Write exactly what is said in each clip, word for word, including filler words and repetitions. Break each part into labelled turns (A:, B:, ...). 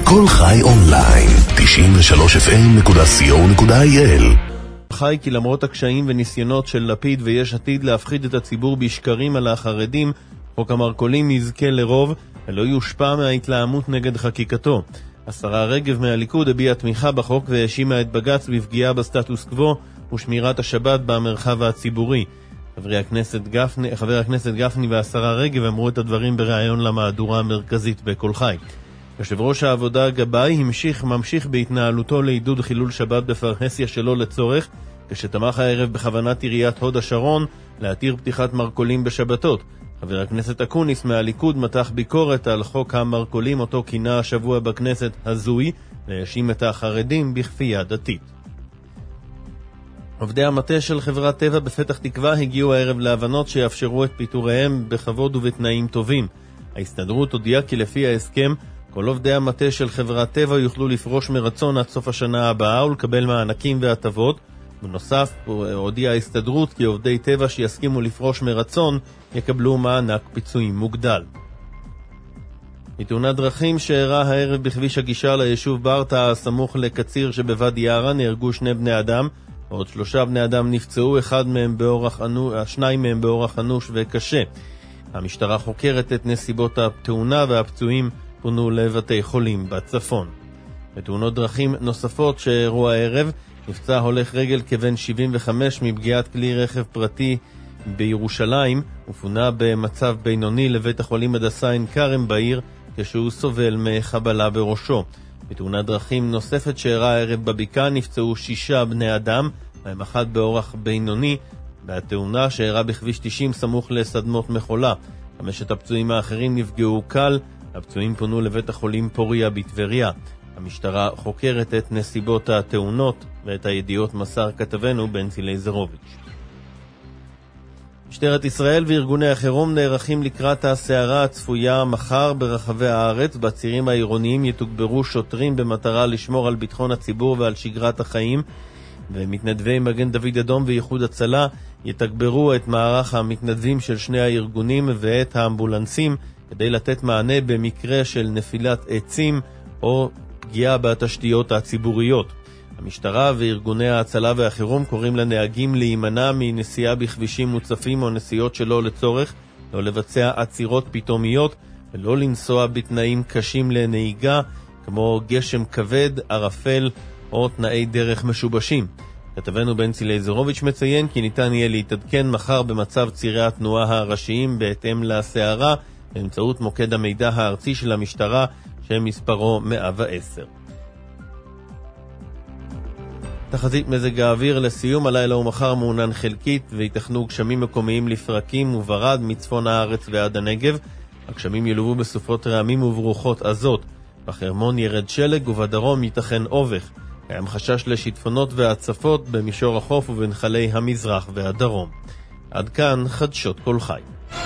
A: כל חי אונליין, תשעים ושלוש אף אם נקודה סי או נקודה איי אל.
B: חי כי למרות הקשיים וניסיונות של לפיד ויש עתיד להפחיד את הציבור בשקרים על החרדים, חוק המרכולים יזכה לרוב ולא יושפע מההתלהמות נגד חקיקתו. השרה רגב מהליכוד הביעה תמיכה בחוק והאשימה את בג"ץ בפגיעה בסטטוס קוו ושמירת השבת במרחב הציבורי. חברי הכנסת גפני, חבר הכנסת גפני והשרה רגב אמרו את הדברים בראיון למהדורה המרכזית בכל חי. יושב ראש העבודה גבאי המשיך ממשיך בהתנהלותו לעידוד חילול שבת בפרהסיה שלא לצורך, כשתמך הערב בכוונת עיריית הוד השרון להתיר פתיחת מרכולים בשבתות. חבר הכנסת אקוניס מהליכוד מתח ביקורת על חוק המרכולים אותו כינה השבוע בכנסת הזוי, להאשים את החרדים בכפייה דתית. עובדי המטה של חברת טבע בפתח תקווה הגיעו הערב להבנות שיאפשרו את פיטוריהם בכבוד ובתנאים טובים. ההסתדרות הודיעה כי לפי ההסכם כל עובדי המטה של חברת טבע יוכלו לפרוש מרצון עד סוף השנה הבאה ולקבל מענקים והטבות. בנוסף, הודיעה ההסתדרות כי עובדי טבע שיסכימו לפרוש מרצון יקבלו מענק פיצויים מוגדל. בתאונת דרכים שאירעה הערב בכביש הגישה ליישוב ברטה הסמוך לקציר שבוואדי יערה נהרגו שני בני אדם, עוד שלושה בני אדם נפצעו, אחד מהם באורח אנוש, שניים מהם באורח אנוש וקשה. המשטרה חוקרת את נסיבות התאונה והפצועים פונו לבתי חולים בצפון. בתאונות דרכים נוספות שאירעו הערב, נפצע הולך רגל כבן שבעים וחמש מפגיעת כלי רכב פרטי בירושלים, ופונה במצב בינוני לבית החולים הדסה עין כרם בעיר כשהוא סובל מחבלה בראשו. בתאונת דרכים נוספת שאירעה הערב בבקעה נפצעו שישה בני אדם, מהם אחד באורח בינוני, והתאונה שאירעה בכביש תשעים סמוך לסדמות מחולה. חמשת הפצועים האחרים נפגעו קל, הפצועים פונו לבית החולים פוריה בטבריה. המשטרה חוקרת את נסיבות התאונות ואת הידיעות מסר כתבנו בנצי לייזרוביץ'. משטרת ישראל וארגוני החירום נערכים לקראת הסערה הצפויה מחר ברחבי הארץ. בצירים העירוניים יתוגברו שוטרים במטרה לשמור על ביטחון הציבור ועל שגרת החיים, ומתנדבי מגן דוד אדום וייחוד הצלה יתגברו את מערך המתנדבים של שני הארגונים ואת האמבולנסים כדי לתת מענה במקרה של נפילת עצים או פגיעה בתשתיות הציבוריות. המשטרה וארגוני ההצלה והחירום קוראים לנהגים להימנע מנסיעה בכבישים מוצפים או נסיעות שלא לצורך, לא לבצע עצירות פתאומיות ולא לנסוע בתנאים קשים לנהיגה כמו גשם כבד, ערפל או תנאי דרך משובשים. כתבנו בנצי לייזרוביץ' מציין כי ניתן יהיה להתעדכן מחר במצב צירי התנועה הראשיים בהתאם לסערה באמצעות מוקד המידע הארצי של המשטרה שמספרו מאה ועשר. תחזית מזג האוויר לסיום, הלילה ומחר מעונן חלקית ויתכנו גשמים מקומיים לפרקים וברד מצפון הארץ ועד הנגב. הגשמים ילוו בסופות רעמים וברוחות עזות. בחרמון ירד שלג ובדרום ייתכן אובך. קיים חשש לשיטפונות והצפות במישור החוף ובנחלי המזרח והדרום. עד כאן חדשות כל חי.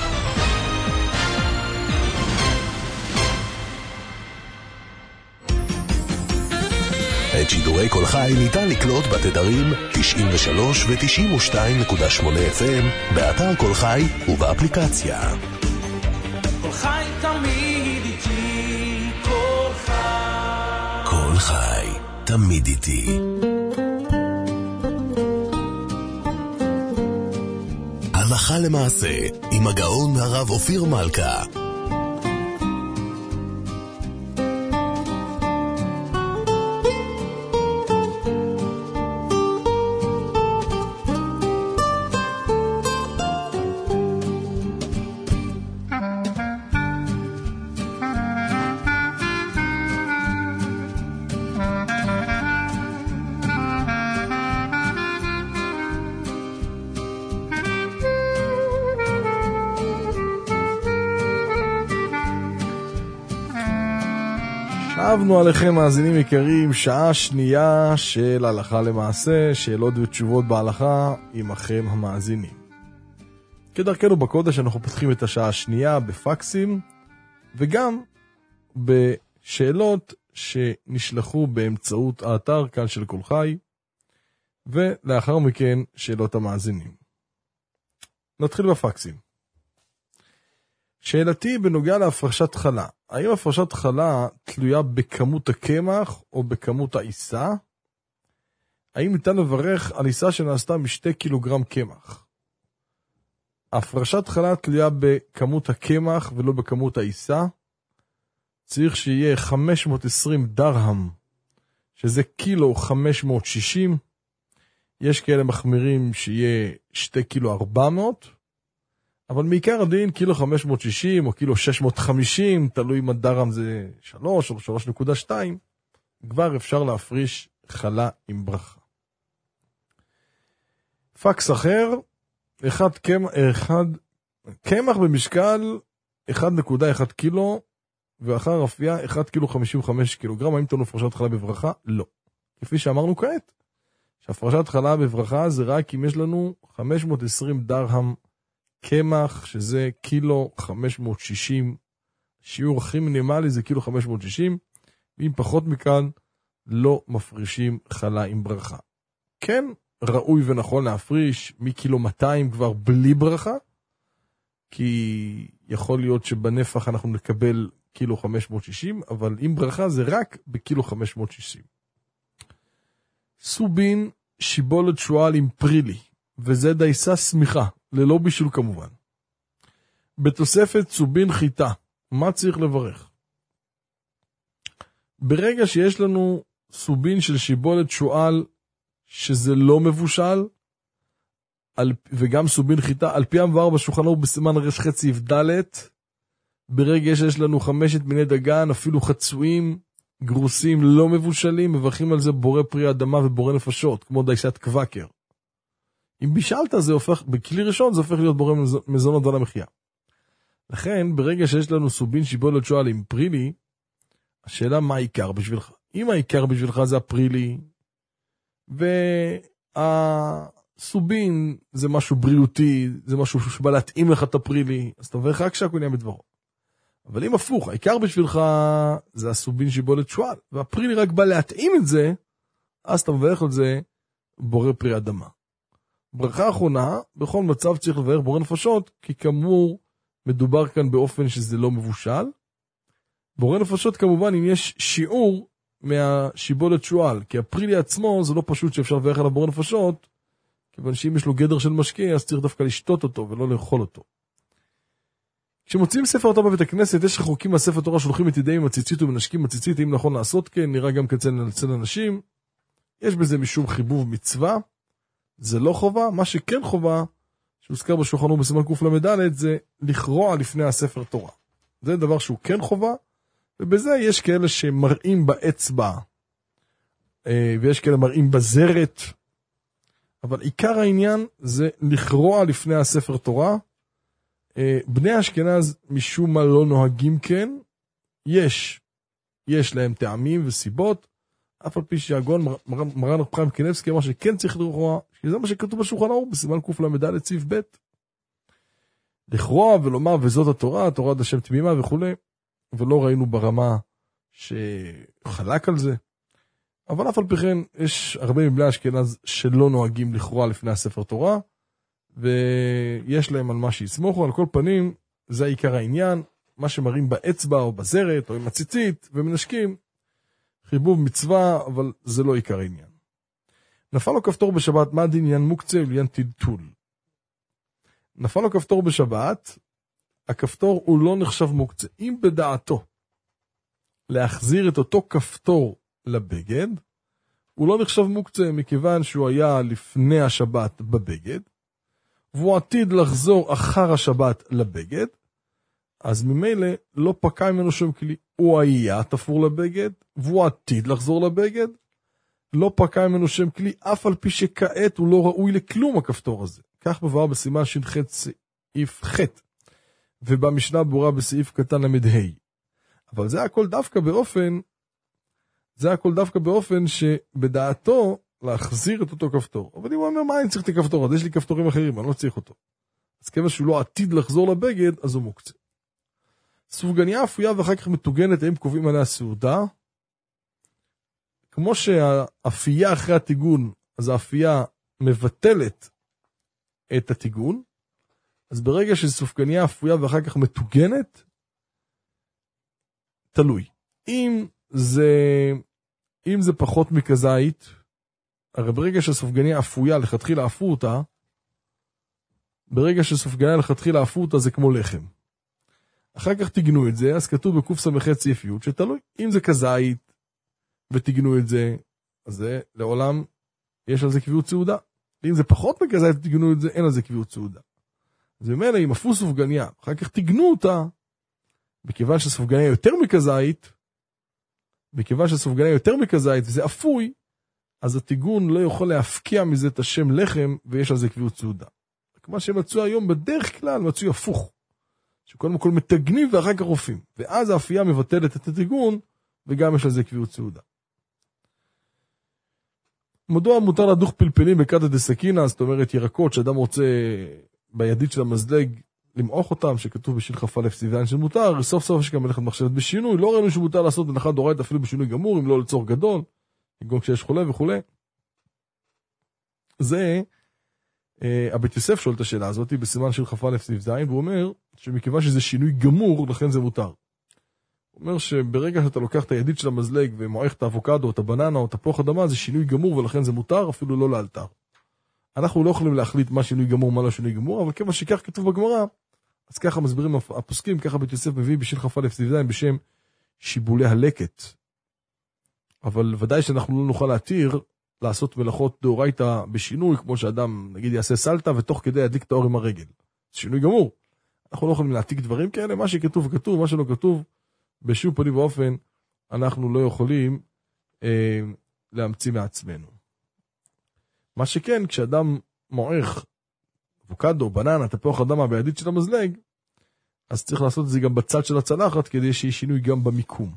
A: את שידורי כל חי ניתן לקלוט בתדרים תשעים ושלוש ו-תשעים ושתיים נקודה שמונה אף אם באתר כל חי ובאפליקציה.
C: כל חי תמיד איתי, כל חי.
A: כל חי תמיד איתי. הלכה למעשה עם הגאון הרב אופיר מלכה.
D: שבנו עליכם מאזינים יקרים, שעה שנייה של הלכה למעשה, שאלות ותשובות בהלכה עמכם המאזינים. כדרכנו בקודש אנחנו פותחים את השעה השנייה בפקסים וגם בשאלות שנשלחו באמצעות האתר כאן של כל חי, ולאחר מכן שאלות המאזינים. נתחיל בפקסים. שאלתי בנוגע להפרשת חלה. האם הפרשת חלה תלויה בכמות הקמח או בכמות העיסה? האם ניתן לברך על עיסה שנעשתה משתי קילוגרם קמח? הפרשת חלה תלויה בכמות הקמח ולא בכמות העיסה. צריך שיהיה חמש מאות ועשרים דרהם, שזה קילו חמש מאות ושישים. יש כאלה מחמירים שיהיה שתי קילו ארבע מאות. אבל מעיקר הדין קילו חמש מאות ושישים או קילו שש מאות וחמישים, תלוי אם הדרם זה שלוש או שלוש נקודה שתיים, כבר אפשר להפריש חלה עם ברכה. פקס אחר, אחד קמח, אחד, קמח במשקל אחת נקודה אחת קילו, ואחר אפייה אחד קילו חמישים וחמש קילוגרם. האם תנו הפרשת חלה בברכה? לא. כפי שאמרנו כעת, שהפרשת חלה בברכה זה רק אם יש לנו חמש מאות ועשרים דרהם קמח, שזה קילו חמש מאות ושישים, שיעור הכי מינימלי זה קילו חמש מאות ושישים, ואם פחות מכאן לא מפרישים חלה עם ברכה. כן, ראוי ונכון להפריש מקילו מאתיים כבר בלי ברכה, כי יכול להיות שבנפח אנחנו נקבל קילו חמש מאות ושישים, אבל עם ברכה זה רק בקילו חמש מאות ושישים. סובין שיבולת שואל עם פרילי, וזה דייסה סמיכה, ללא בישול כמובן. בתוספת סובין חיטה, מה צריך לברך? ברגע שיש לנו סובין של שיבולת שואל, שזה לא מבושל, על, וגם סובין חיטה, על פי המבואר בשולחן ערוך בסימן רש חצי ד', ברגע שיש לנו חמשת מיני דגן, אפילו חצויים, גרוסים לא מבושלים, מברכים על זה בורא פרי אדמה ובורא נפשות, כמו דייסת קוואקר. אם בישלת זה הופך, בכלי ראשון זה הופך להיות בורא מזונות על המחיה. לכן, ברגע שיש לנו סובין שיבולת שואל עם פרילי, השאלה מה העיקר בשבילך? אם העיקר בשבילך זה הפרילי, והסובין זה משהו בריאותי, זה משהו שבא להתאים לך את הפרילי, אז אתה מברך רק שהכל נהיה בדברו. אבל אם הפוך, העיקר בשבילך זה הסובין שיבולת שואל, והפרילי רק בא להתאים את זה, אז אתה מברך על זה בורא פרי אדמה. ברכה האחרונה, בכל מצב צריך לברך בורא נפשות, כי כאמור מדובר כאן באופן שזה לא מבושל. בורא נפשות כמובן אם יש שיעור מהשיבולת שואל, כי הפרילי עצמו זה לא פשוט שאפשר לברך על הבורא נפשות, כיוון שאם יש לו גדר של משקה, אז צריך דווקא לשתות אותו ולא לאכול אותו. כשמוצאים ספר תורה בבית הכנסת, יש רחוקים מהספר תורה שולחים את ידיהם עם הציצית ומנשקים הציצית, אם נכון לעשות כן, נראה גם כצל אצל אנשים. יש בזה משום חיבוב מצווה, זה לא חובה. מה שכן חובה, שהוזכר בשולחן ערוך בסימן קל"ד, זה לכרוע לפני הספר תורה. זה דבר שהוא כן חובה, ובזה יש כאלה שמראים באצבע, ויש כאלה מראים בזרת, אבל עיקר העניין זה לכרוע לפני הספר תורה. בני אשכנז משום מה לא נוהגים כן, יש, יש להם טעמים וסיבות, אף על פי שהגאון מרן רב חיים קניבסקי אמר שכן צריך לכרוע, שזה מה שכתוב בשולחן ערוך בסימן קל"ד סעיף ב'. לכרוע ולומר וזאת התורה, התורה עד השם תמימה וכו', ולא ראינו ברמה שחלק על זה. אבל אף על פי כן יש הרבה מבני אשכנז שלא נוהגים לכרוע לפני הספר תורה, ויש להם על מה שיסמוכו. על כל פנים זה העיקר העניין, מה שמראים באצבע או בזרת או עם הציצית ומנשקים, חיבוב מצווה, אבל זה לא עיקר העניין. נפל לו כפתור בשבת, מה דין עניין מוקצה ולעניין טלטול? נפל לו כפתור בשבת, הכפתור הוא לא נחשב מוקצה. אם בדעתו להחזיר את אותו כפתור לבגד, הוא לא נחשב מוקצה מכיוון שהוא היה לפני השבת בבגד, והוא עתיד לחזור אחר השבת לבגד, אז ממילא לא פקע ממנו שום כלי. הוא היה תפור לבגד, והוא עתיד לחזור לבגד, לא פקע ממנו שם כלי, אף על פי שכעת הוא לא ראוי לכלום הכפתור הזה. כך מבואר בסימן ש"ח סעיף ח', ובמשנה ברורה בסעיף קטן למ"ה. אבל זה הכל דווקא באופן, זה הכל דווקא באופן שבדעתו להחזיר את אותו כפתור. אבל אם הוא אומר, מה אני צריך את הכפתור? אז יש לי כפתורים אחרים, אני לא צריך אותו. אז כיוון שהוא לא עתיד לחזור לבגד, אז הוא מוקצה. סופגניה אפויה ואחר כך מטוגנת, הם קובעים עליה סעודה. כמו שהאפייה אחרי התיגון, אז האפייה מבטלת את התיגון, אז ברגע שסופגניה אפויה ואחר כך מטוגנת, תלוי. אם זה, אם זה פחות מכזית, הרי ברגע שסופגניה אפויה, לכתחילה אפו אותה, ברגע שסופגניה לכתחילה אפו אותה, זה כמו לחם. אחר כך תגנו את זה, אז כתוב בקוף סמכת סעיף י' שתלוי. אם זה כזית ותגנו את זה, אז זה לעולם יש על זה קביעות סעודה. ואם זה פחות מכזית ותגנו את זה, אין על זה קביעות סעודה. אז במילא, אם אפו סופגניה, אחר כך תגנו אותה, בכיוון שסופגניה יותר מכזית, בכיוון שסופגניה יותר מכזית וזה אפוי, אז התיגון לא יכול להפקיע מזה את השם לחם, ויש על זה קביעות סעודה. כמו שמצוי היום בדרך כלל, מצוי הפוך. שקודם כל מתגנים ואחר כך רופאים. ואז האפייה מבטלת את התיגון, וגם יש על זה קביעות סעודה. מדוע מותר לדוך פלפלים בקטע דסקינה, זאת אומרת ירקות שאדם רוצה בידית של המזלג למעוך אותם, שכתוב בשביל כ"א סיוון של מותר, סוף סוף יש גם מלאכת מחשבת בשינוי, לא ראינו שמותר לעשות הנחת דאורייתא אפילו בשינוי גמור, אם לא לצורך גדול, גם כשיש חולה וכו'. זה, אה, הבית יוסף שואל את השאלה הזאת, בסימן של כ"א סיוון זין, והוא אומר שמכיוון שזה שינוי גמור, לכן זה מותר. הוא אומר שברגע שאתה לוקח את הידית של המזלג ומועך את האבוקדו, או את הבננה, או את תפוח אדמה, זה שינוי גמור ולכן זה מותר, אפילו לא לאלתר. אנחנו לא יכולים להחליט מה שינוי גמור, מה לא שינוי גמור, אבל כמה שכך כתוב בגמרא, אז ככה מסבירים הפוסקים, ככה בית יוסף מביא בשביל כ"א סיוון בשם שיבולי הלקט. אבל ודאי שאנחנו לא נוכל להתיר לעשות מלאכות דאורייתא בשינוי, כמו שאדם נגיד יעשה סלטה ותוך כדי ידליק את האור עם הרגל. זה שינוי גמור. אנחנו לא יכולים להעתיק דברים כאלה, מה שכתוב כתוב, מה שלא כתוב, בשום פנים ואופן אנחנו לא יכולים אה, להמציא מעצמנו. מה שכן, כשאדם מועך אבוקדו, בננה, תפוח אדמה בידית של המזלג, אז צריך לעשות את זה גם בצד של הצלחת, כדי שיהיה שינוי גם במיקום.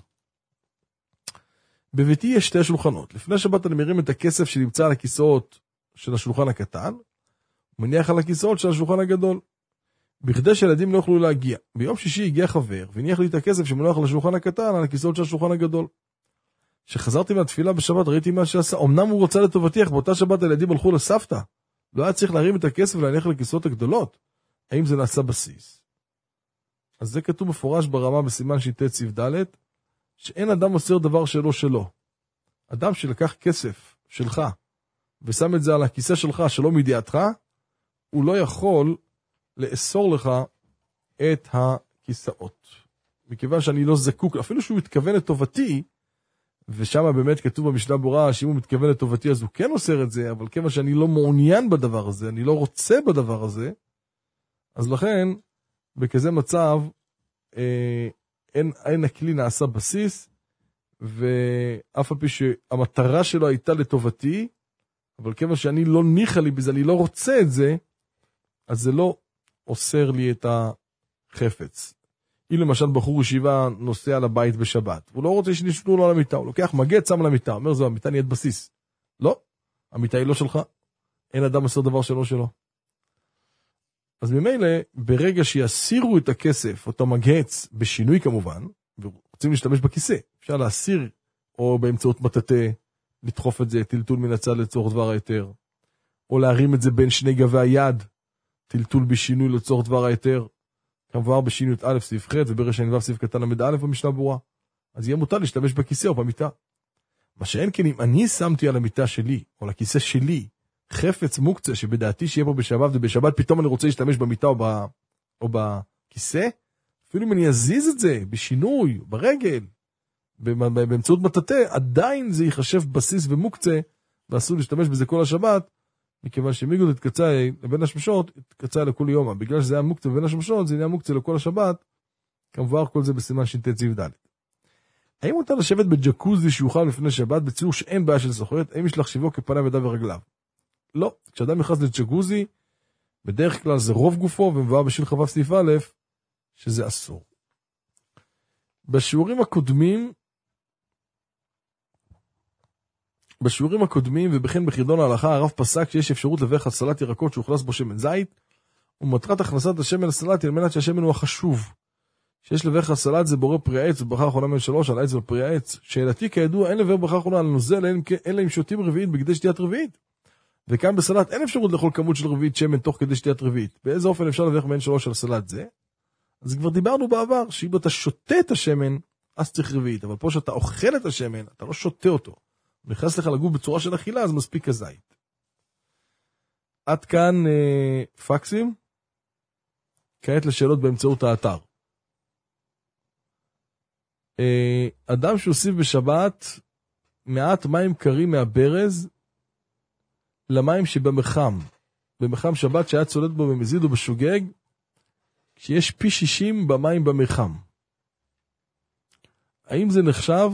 D: בביתי יש שתי שולחנות. לפני שבת אני מרים את הכסף שנמצא על הכיסאות של השולחן הקטן, מניח על הכיסאות של השולחן הגדול. בכדי שילדים לא יוכלו להגיע. ביום שישי הגיע חבר, וניח לי את הכסף שמונח על השולחן הקטן, על הכיסאות של השולחן הגדול. כשחזרתי מהתפילה בשבת, ראיתי מה שעשה. אמנם הוא רוצה לטובתי, אך באותה שבת הילדים הלכו לסבתא. לא היה צריך להרים את הכסף ולהניח לכיסאות הגדולות. האם זה נעשה בסיס? אז זה כתוב מפורש ברמה בסימן שיטה ציב ד' שאין אדם מוסר דבר שלו שלו. אדם שלקח כסף שלך, ושם את זה על הכיסא שלך שלא מידיעתך, הוא לא יכול לאסור לך את הכיסאות. מכיוון שאני לא זקוק, אפילו שהוא מתכוון לטובתי, ושם באמת כתוב במשנה ברורה, שאם הוא מתכוון לטובתי אז הוא כן אוסר את זה, אבל כיוון שאני לא מעוניין בדבר הזה, אני לא רוצה בדבר הזה, אז לכן, בכזה מצב, אה, אין, אין הכלי נעשה בסיס, ואף על פי שהמטרה שלו הייתה לטובתי, אבל כיוון שאני לא ניחה לי בזה, אני לא רוצה את זה, אז זה לא אוסר לי את החפץ. אם למשל בחור ישיבה נוסע לבית בשבת, הוא לא רוצה שנשנו לו על המיטה, הוא לוקח מגד, שם על המיטה, אומר זו, המיטה נהיית בסיס. לא, המיטה היא לא שלך, אין אדם עשר דבר שלו שלו. אז ממילא, ברגע שיסירו את הכסף, אותו מגהץ, בשינוי כמובן, ורוצים להשתמש בכיסא, אפשר להסיר, או באמצעות מטאטא, לדחוף את זה, טלטול מן הצד לצורך דבר היתר, או להרים את זה בין שני גבי היד, טלטול בשינוי לצורך דבר היתר, כמובן בשינוי א' סעיף ח' וברש הנבב סעיף קטן עמד א' במשנה ברורה, אז יהיה מותר להשתמש בכיסא או במיטה. מה שאין כן, אם אני שמתי על המיטה שלי, או לכיסא שלי, חפץ מוקצה שבדעתי שיהיה פה בשבת, ובשבת פתאום אני רוצה להשתמש במיטה או, ב, או בכיסא, אפילו אם אני אזיז את זה בשינוי, ברגל, באמצעות מטאטא, עדיין זה ייחשב בסיס ומוקצה, ואסור להשתמש בזה כל השבת, מכיוון שמיגוד התקצה לבין השמשות, התקצה לכל יום. בגלל שזה היה מוקצה לבין השמשות, זה נהיה מוקצה לכל השבת, כמובן כל זה בסימן ש"ט צי"ד. האם מותר לשבת בג'קוזי שיוכל לפני שבת, בציור שאין בעיה של סוחרת, האם יש להחשיבו כפניו ידיו ורגליו? לא. כשאדם נכנס לג'קוזי, בדרך כלל זה רוב גופו, ומבואר בשביל כ"ו סעיף א', שזה אסור. בשיעורים הקודמים, בשיעורים הקודמים ובכן בחידון ההלכה, הרב פסק שיש אפשרות לברך על סלט ירקות שהוכנס בו שמן זית, ומטרת הכנסת השמן לסלט היא על מנת שהשמן הוא החשוב. שיש לברך על סלט זה בורא פרי העץ, וברכה אחרונה מן שלוש על העץ ופרי העץ. שאלתי כידוע אין לברך ברכה אחרונה על נוזל, אלא אם שותים רביעית בגדי שתיית רביעית. וכאן בסלט אין אפשרות לאכול כמות של רביעית שמן תוך כדי שתיית רביעית. באיזה אופן אפשר להביא מעין שלוש על סלט זה? אז כבר דיברנו בעבר, שאם אתה שותה את השמן, אז צריך רביעית, אבל פה שאתה אוכל את השמן, אתה לא שותה אותו. הוא נכנס לך לגוף בצורה של אכילה, אז מספיק הזית. עד כאן אה, פקסים. כעת לשאלות באמצעות האתר. אה, אדם שהוסיף בשבת מעט מים קרים מהברז למים שבמחם. במחם שבת שהיה צולט בו במזיד או בשוגג, כשיש פי שישים במים במחם. האם זה נחשב?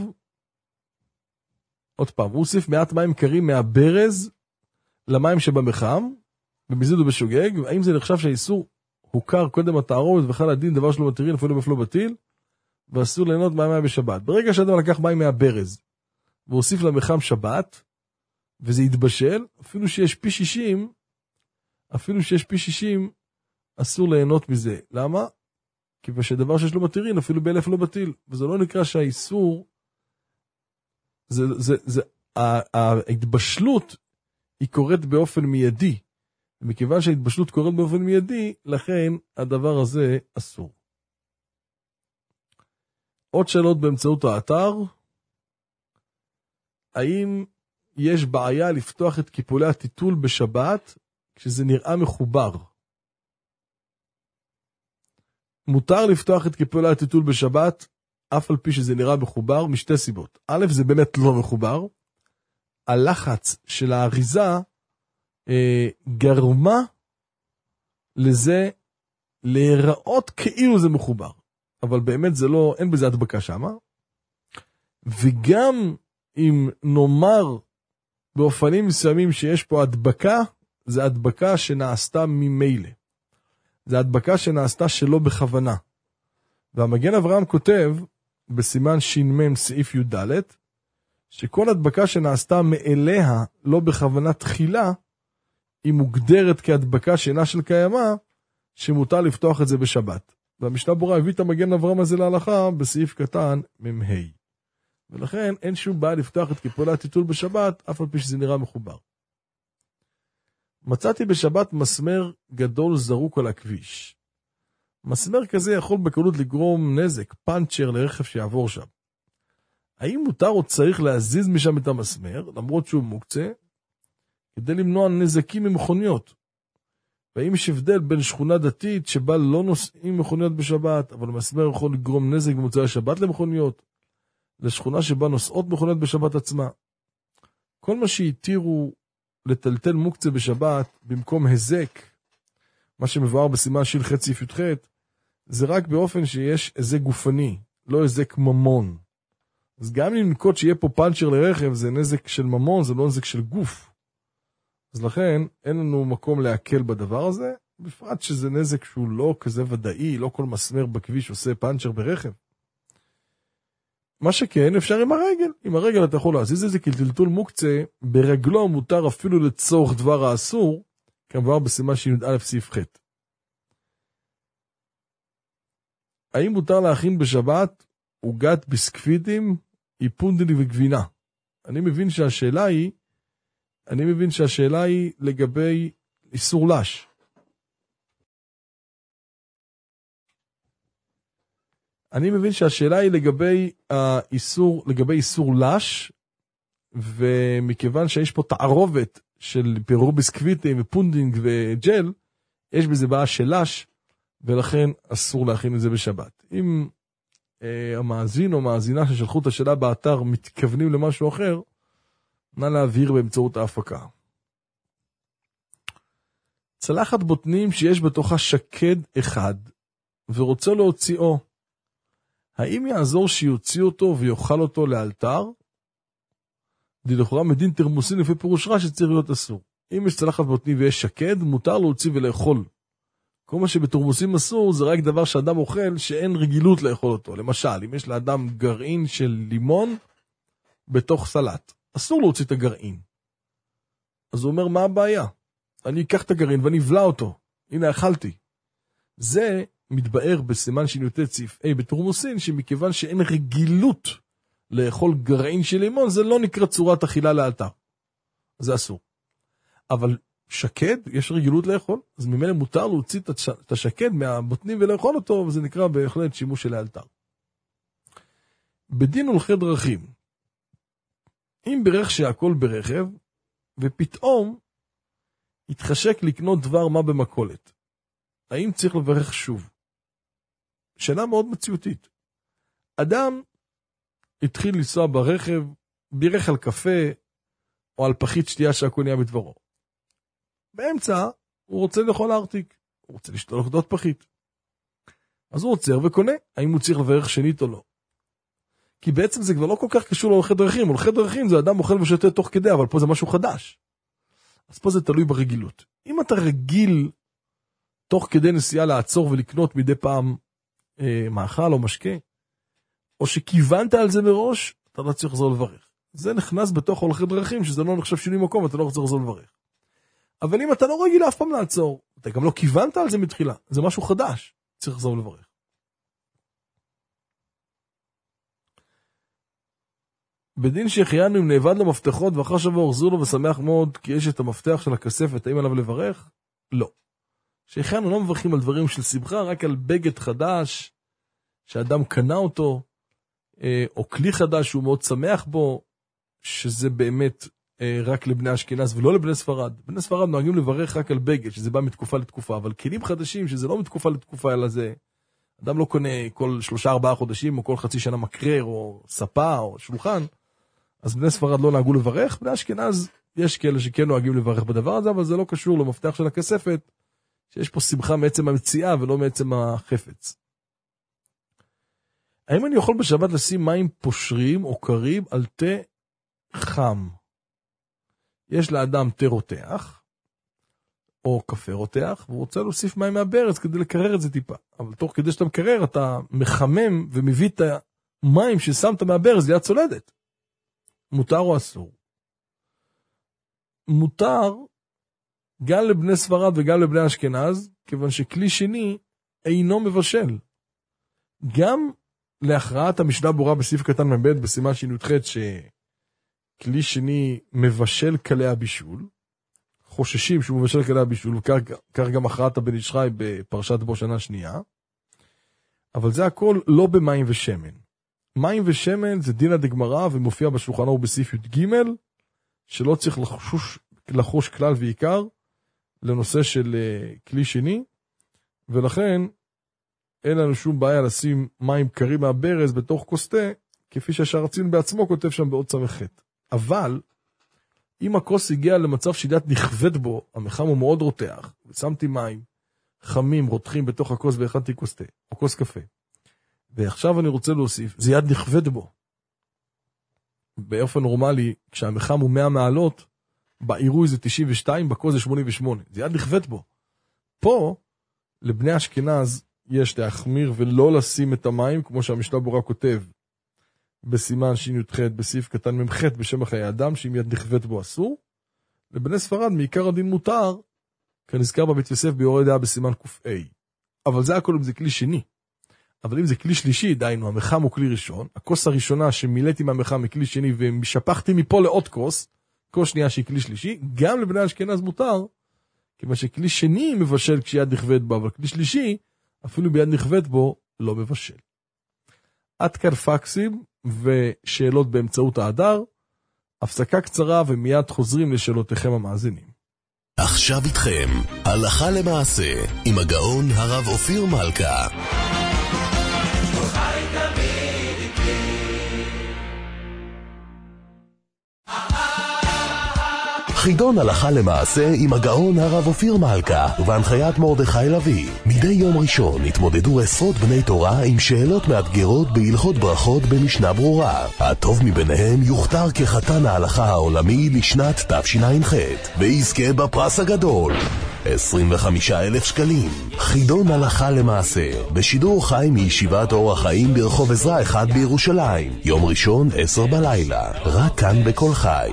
D: עוד פעם, הוא הוסיף מעט מים קרים מהברז למים שבמחם, במזיד או בשוגג, האם זה נחשב שהאיסור הוכר קודם התערובת וחל הדין דבר שלא מתירין אפילו בפלו בטיל, ואסור ליהנות מהמים בשבת. ברגע שאדם לקח מים מהברז, והוסיף למחם שבת, וזה יתבשל, אפילו שיש פי שישים, אפילו שיש פי שישים, אסור ליהנות מזה. למה? כי בשדבר שיש לו מתירין, אפילו באלף לא בטיל. וזה לא נקרא שהאיסור, זה, זה, זה, ההתבשלות היא קורית באופן מיידי. ומכיוון שההתבשלות קורית באופן מיידי, לכן הדבר הזה אסור. עוד שאלות באמצעות האתר. האם יש בעיה לפתוח את קיפולי הטיטול בשבת כשזה נראה מחובר? מותר לפתוח את קיפולי הטיטול בשבת אף על פי שזה נראה מחובר משתי סיבות. א', זה באמת לא מחובר. הלחץ של האריזה אה, גרמה לזה להיראות כאילו זה מחובר. אבל באמת זה לא, אין בזה הדבקה שמה. וגם אם נאמר באופנים מסוימים שיש פה הדבקה, זה הדבקה שנעשתה ממילא. זה הדבקה שנעשתה שלא בכוונה. והמגן אברהם כותב בסימן ש"מ סעיף י"ד, שכל הדבקה שנעשתה מאליה לא בכוונה תחילה, היא מוגדרת כהדבקה שאינה של קיימה, שמותר לפתוח את זה בשבת. והמשנה ברורה הביא את המגן אברהם הזה להלכה בסעיף קטן מ"ה. ולכן אין שום בעיה לפתוח את קיפולי הטיטול בשבת, אף על פי שזה נראה מחובר. מצאתי בשבת מסמר גדול זרוק על הכביש. מסמר כזה יכול בקלות לגרום נזק, פאנצ'ר לרכב שיעבור שם. האם מותר או צריך להזיז משם את המסמר, למרות שהוא מוקצה, כדי למנוע נזקים ממכוניות? והאם יש הבדל בין שכונה דתית שבה לא נוסעים מכוניות בשבת, אבל המסמר יכול לגרום נזק במוצאי השבת למכוניות, לשכונה שבה נוסעות מכוניות בשבת עצמה? כל מה שהתירו לטלטל מוקצה בשבת במקום הזק, מה שמבואר בסימן שיל ח' סעיף י"ח, זה רק באופן שיש הזק גופני, לא הזק ממון. אז גם אם ננקוט שיהיה פה פאנצ'ר לרכב, זה נזק של ממון, זה לא נזק של גוף. אז לכן אין לנו מקום להקל בדבר הזה, בפרט שזה נזק שהוא לא כזה ודאי, לא כל מסמר בכביש עושה פאנצ'ר ברכב. מה שכן, אפשר עם הרגל. עם הרגל אתה יכול להזיז את זה, כי טלטול מוקצה, ברגלו מותר אפילו לצורך דבר האסור, כמובן בסימן שי"א סעיף ח'. האם מותר להכין בשבת עוגת ביסקוויטים, איפונדלי וגבינה? אני מבין שהשאלה היא, אני מבין שהשאלה היא לגבי איסור לש. אני מבין שהשאלה היא לגבי האיסור, לגבי איסור לש, ומכיוון שיש פה תערובת של פירור ביסקוויטים ופונדינג וג'ל, יש בזה בעיה של לש, ולכן אסור להכין את זה בשבת. אם אה, המאזין או מאזינה ששלחו את השאלה באתר מתכוונים למשהו אחר, נא להעביר באמצעות ההפקה. צלחת בוטנים שיש בתוכה שקד אחד, ורוצה להוציאו, האם יעזור שיוציא אותו ויאכל אותו לאלתר? דלכאורה מדין תרמוסין לפי פירוש רש"י שצריך להיות אסור. אם יש צלחת בוטנים ויש שקד, מותר להוציא ולאכול. כל מה שבתרמוסים אסור זה רק דבר שאדם אוכל שאין רגילות לאכול אותו. למשל, אם יש לאדם גרעין של לימון בתוך סלט, אסור להוציא את הגרעין. אז הוא אומר, מה הבעיה? אני אקח את הגרעין ואני אבלע אותו. הנה, אכלתי. זה מתבאר בסימן שי"ט סעיף A בתרמוסין, שמכיוון שאין רגילות לאכול גרעין של לימון, זה לא נקרא צורת אכילה לאלתר. זה אסור. אבל שקד, יש רגילות לאכול, אז ממילא מותר להוציא את השקד מהבוטנים ולאכול אותו, וזה נקרא בהחלט שימוש של האלתר. בדין הולכי דרכים, אם ברך שהכל ברכב, ופתאום התחשק לקנות דבר מה במקולת, האם צריך לברך שוב? שאלה מאוד מציאותית. אדם התחיל לנסוע ברכב, בירך על קפה, או על פחית שתייה שהכל נהיה בדברו. באמצע הוא רוצה לאכול ארטיק, הוא רוצה לשתול עוד פחית. אז הוא עוצר וקונה, האם הוא צריך לברך שנית או לא. כי בעצם זה כבר לא כל כך קשור להולכי דרכים, הולכי דרכים זה אדם אוכל ושותה תוך כדי, אבל פה זה משהו חדש. אז פה זה תלוי ברגילות. אם אתה רגיל תוך כדי נסיעה לעצור ולקנות מדי פעם אה, מאכל או משקה, או שכיוונת על זה מראש, אתה לא צריך לחזור לברך. זה נכנס בתוך הולכי דרכים, שזה לא נחשב שינוי מקום, אתה לא צריך לחזור לברך. אבל אם אתה לא רגיל אף פעם לעצור, אתה גם לא כיוונת על זה מתחילה, זה משהו חדש, צריך לחזור לברך. בדין שהחיינו אם נאבד לו מפתחות ואחר שבוע הוחזרו לו ושמח מאוד כי יש את המפתח של הכספת, האם עליו לברך? לא. שהחיינו לא מברכים על דברים של שמחה, רק על בגד חדש שאדם קנה אותו, או כלי חדש שהוא מאוד שמח בו, שזה באמת רק לבני אשכנז ולא לבני ספרד. בני ספרד נוהגים לברך רק על בגד, שזה בא מתקופה לתקופה, אבל כלים חדשים שזה לא מתקופה לתקופה, אלא זה, אדם לא קונה כל שלושה ארבעה חודשים, או כל חצי שנה מקרר, או ספה, או שולחן, אז בני ספרד לא נהגו לברך. בני אשכנז יש כאלה שכן נוהגים לברך בדבר הזה, אבל זה לא קשור למפתח של הכספת, שיש פה שמחה מעצם המציאה ולא מעצם החפץ. האם אני יכול בשבת לשים מים פושרים או קרים על תה חם? יש לאדם תה רותח, או קפה רותח, והוא רוצה להוסיף מים מהברז כדי לקרר את זה טיפה. אבל תוך כדי שאתה מקרר, אתה מחמם ומביא את המים ששמת מהברז ליד צולדת. מותר או אסור? מותר גם לבני ספרד וגם לבני אשכנז, כיוון שכלי שני אינו מבשל. גם להכרעת המשנה ברורה בסעיף קטן מבית בסימן שי"ח שכלי שני מבשל כלי הבישול, חוששים שהוא מבשל כלי הבישול, וכך גם הכרעת הבן איש חי בפרשת בו שנה שנייה, אבל זה הכל לא במים ושמן. מים ושמן זה דינא דגמרא ומופיע בשולחן ערוך בסעיף י"ג, שלא צריך לחוש, לחוש כלל ועיקר לנושא של uh, כלי שני, ולכן אין לנו שום בעיה לשים מים קרים מהברז בתוך כוס תה, כפי שהשרצין בעצמו כותב שם בעוד סמכת. אבל אם הכוס הגיע למצב שידת נכבד בו, המחם הוא מאוד רותח, ושמתי מים חמים רותחים בתוך הכוס והכנתי כוס תה, או כוס קפה, ועכשיו אני רוצה להוסיף, זה יד נכבד בו. באופן נורמלי, כשהמחם הוא מאה מעלות, בעירוי זה תשעים ושתיים, בכוס זה שמונים ושמונה. זה יד נכבד בו. פה, לבני אשכנז, יש להחמיר ולא לשים את המים, כמו שהמשנה ברורה כותב, בסימן שי"ח, בסעיף קטן ממ"ח בשם חיי אדם, שאם יד נכבד בו אסור. לבני ספרד, מעיקר הדין מותר, כנזכר בבית יוסף ביורה דעה בסימן ק"א. אבל זה הכל אם זה כלי שני. אבל אם זה כלי שלישי, דיינו, המחם הוא כלי ראשון, הכוס הראשונה שמילאתי מהמחם מכלי שני, ומשפחתי מפה לעוד כוס, כוס שנייה שהיא כלי שלישי, גם לבני אשכנז מותר, כיוון שכלי שני מבשל כשיד נכבד בו, אבל כלי שלישי, אפילו ביד נכבד בו, לא מבשל. עד כאן פקסים ושאלות באמצעות האדר, הפסקה קצרה ומיד חוזרים לשאלותיכם המאזינים.
A: עכשיו איתכם, הלכה למעשה, עם הגאון הרב אופיר מלכה. חידון הלכה למעשה עם הגאון הרב אופיר מלכה ובהנחיית מרדכי לוי. מדי יום ראשון התמודדו עשרות בני תורה עם שאלות מאתגרות בהלכות ברכות במשנה ברורה. הטוב מביניהם יוכתר כחתן ההלכה העולמי לשנת תשע"ח ויזכה בפרס הגדול עשרים וחמישה אלף שקלים. חידון הלכה למעשה בשידור חי מישיבת אור החיים ברחוב עזרא אחד בירושלים, יום ראשון עשר בלילה, רק כאן בכל חי.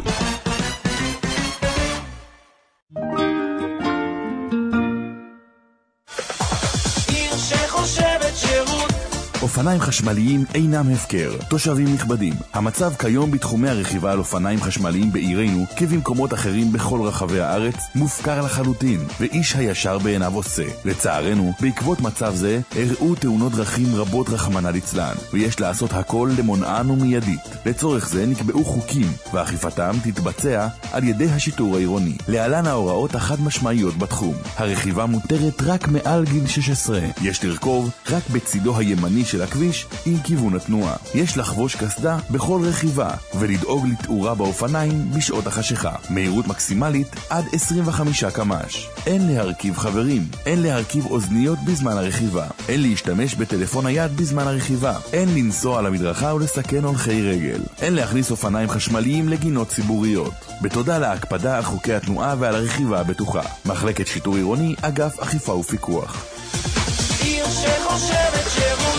E: אופניים חשמליים אינם הפקר. תושבים נכבדים, המצב כיום בתחומי הרכיבה על אופניים חשמליים בעירנו, כבמקומות אחרים בכל רחבי הארץ, מופקר לחלוטין, ואיש הישר בעיניו עושה. לצערנו, בעקבות מצב זה, הראו תאונות דרכים רבות רחמנא ליצלן, ויש לעשות הכל למונען ומיידית. לצורך זה נקבעו חוקים, ואכיפתם תתבצע על ידי השיטור העירוני. להלן ההוראות החד משמעיות בתחום. הרכיבה מותרת רק מעל גיל שש עשרה. יש לרכוב רק בצידו הימני של הכביש עם כיוון התנועה. יש לחבוש קסדה בכל רכיבה, ולדאוג לתאורה באופניים בשעות החשיכה. מהירות מקסימלית עד עשרים וחמישה קמ"ש. אין להרכיב חברים, אין להרכיב אוזניות בזמן הרכיבה, אין להשתמש בטלפון היד בזמן הרכיבה, אין לנסוע על המדרכה ולסכן הולכי רגל, אין להכניס אופניים חשמליים לגינות ציבוריות. בתודה להקפדה על חוקי התנועה ועל הרכיבה הבטוחה. מחלקת שיטור עירוני, אגף אכיפה ופיקוח.
C: עיר שחושבת שירות.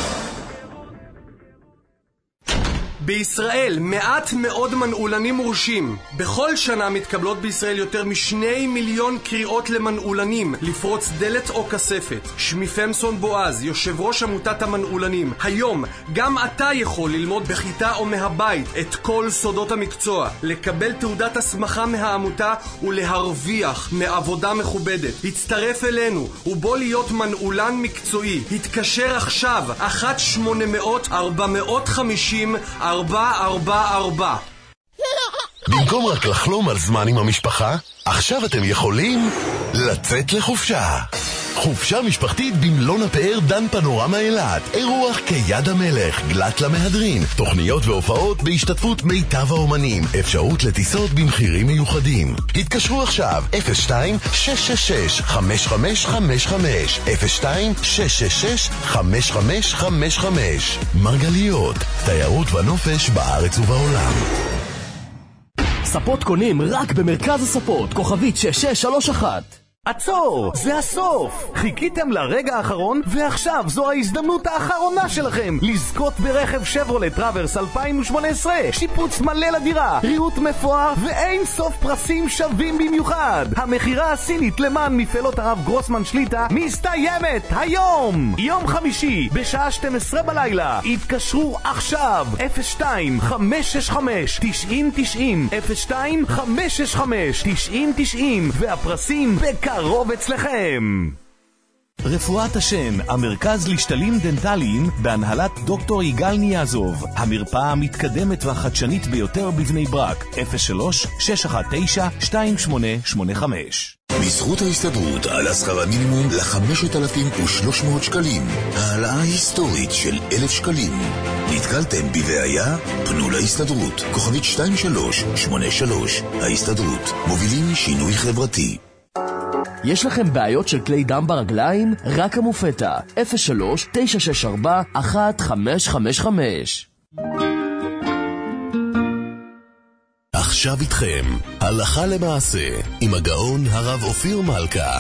F: בישראל מעט מאוד מנעולנים מורשים. בכל שנה מתקבלות בישראל יותר משני מיליון קריאות למנעולנים לפרוץ דלת או כספת. שמי פמסון בועז, יושב ראש עמותת המנעולנים. היום גם אתה יכול ללמוד בכיתה או מהבית את כל סודות המקצוע, לקבל תעודת הסמכה מהעמותה ולהרוויח מעבודה מכובדת. הצטרף אלינו ובוא להיות מנעולן מקצועי. התקשר עכשיו אחת שמונה מאות ארבע מאות חמישים ארבע ארבע ארבע.
A: במקום רק לחלום על זמן עם המשפחה, עכשיו אתם יכולים לצאת לחופשה. חופשה משפחתית במלון הפאר דן פנורמה אילת. אירוח כיד המלך, גלת למהדרין, תוכניות והופעות בהשתתפות מיטב האומנים, אפשרות לטיסות במחירים מיוחדים. התקשרו עכשיו אפס שתיים שש שש שש חמש חמש חמש חמש אפס שתיים שש שש שש חמש חמש חמש חמש. מרגליות, תיירות ונופש בארץ ובעולם.
G: ספות קונים רק במרכז הספות, כוכבית שש שש שלוש אחת. עצור, זה הסוף. חיכיתם לרגע האחרון, ועכשיו זו ההזדמנות האחרונה שלכם לזכות ברכב שברולט טראברס אלפיים ושמונה עשרה, שיפוץ מלא לדירה, ריהוט מפואר ואין סוף פרסים שווים במיוחד. המחירה הסינית למען מפעלות הרב גרוסמן שליטה מסתיימת היום, יום חמישי בשעה שתים עשרה בלילה. התקשרו עכשיו אפס שתיים חמש שש חמש תשעים תשעים אפס שתיים חמש שש חמש תשעים תשעים, והפרסים בקר רוב אצלכם. רפואת השן, המרכז לשתלים דנטליים בהנהלת דוקטור יגאל ניאזוב. המרפאה המתקדמת והחדשנית ביותר בבני ברק. אפס שלוש שש אחת תשע שתיים שמונה שמונה חמש.
H: בזכות ההסתדרות על השכר המינימום ל-חמשת אלפים ושלוש מאות שקלים. העלאה היסטורית של אלף שקלים. נתקלתם בבעיה? פנו להסתדרות. כוכבית שתיים שלוש שמונה שלוש. ההסתדרות. מובילים שינוי חברתי.
G: יש לכם בעיות של כלי דם ברגליים? רק המופתה. אפס שלוש תשע שש ארבע אחת חמש חמש חמש.
A: עכשיו איתכם, הלכה למעשה, עם הגאון הרב אופיר מלכה.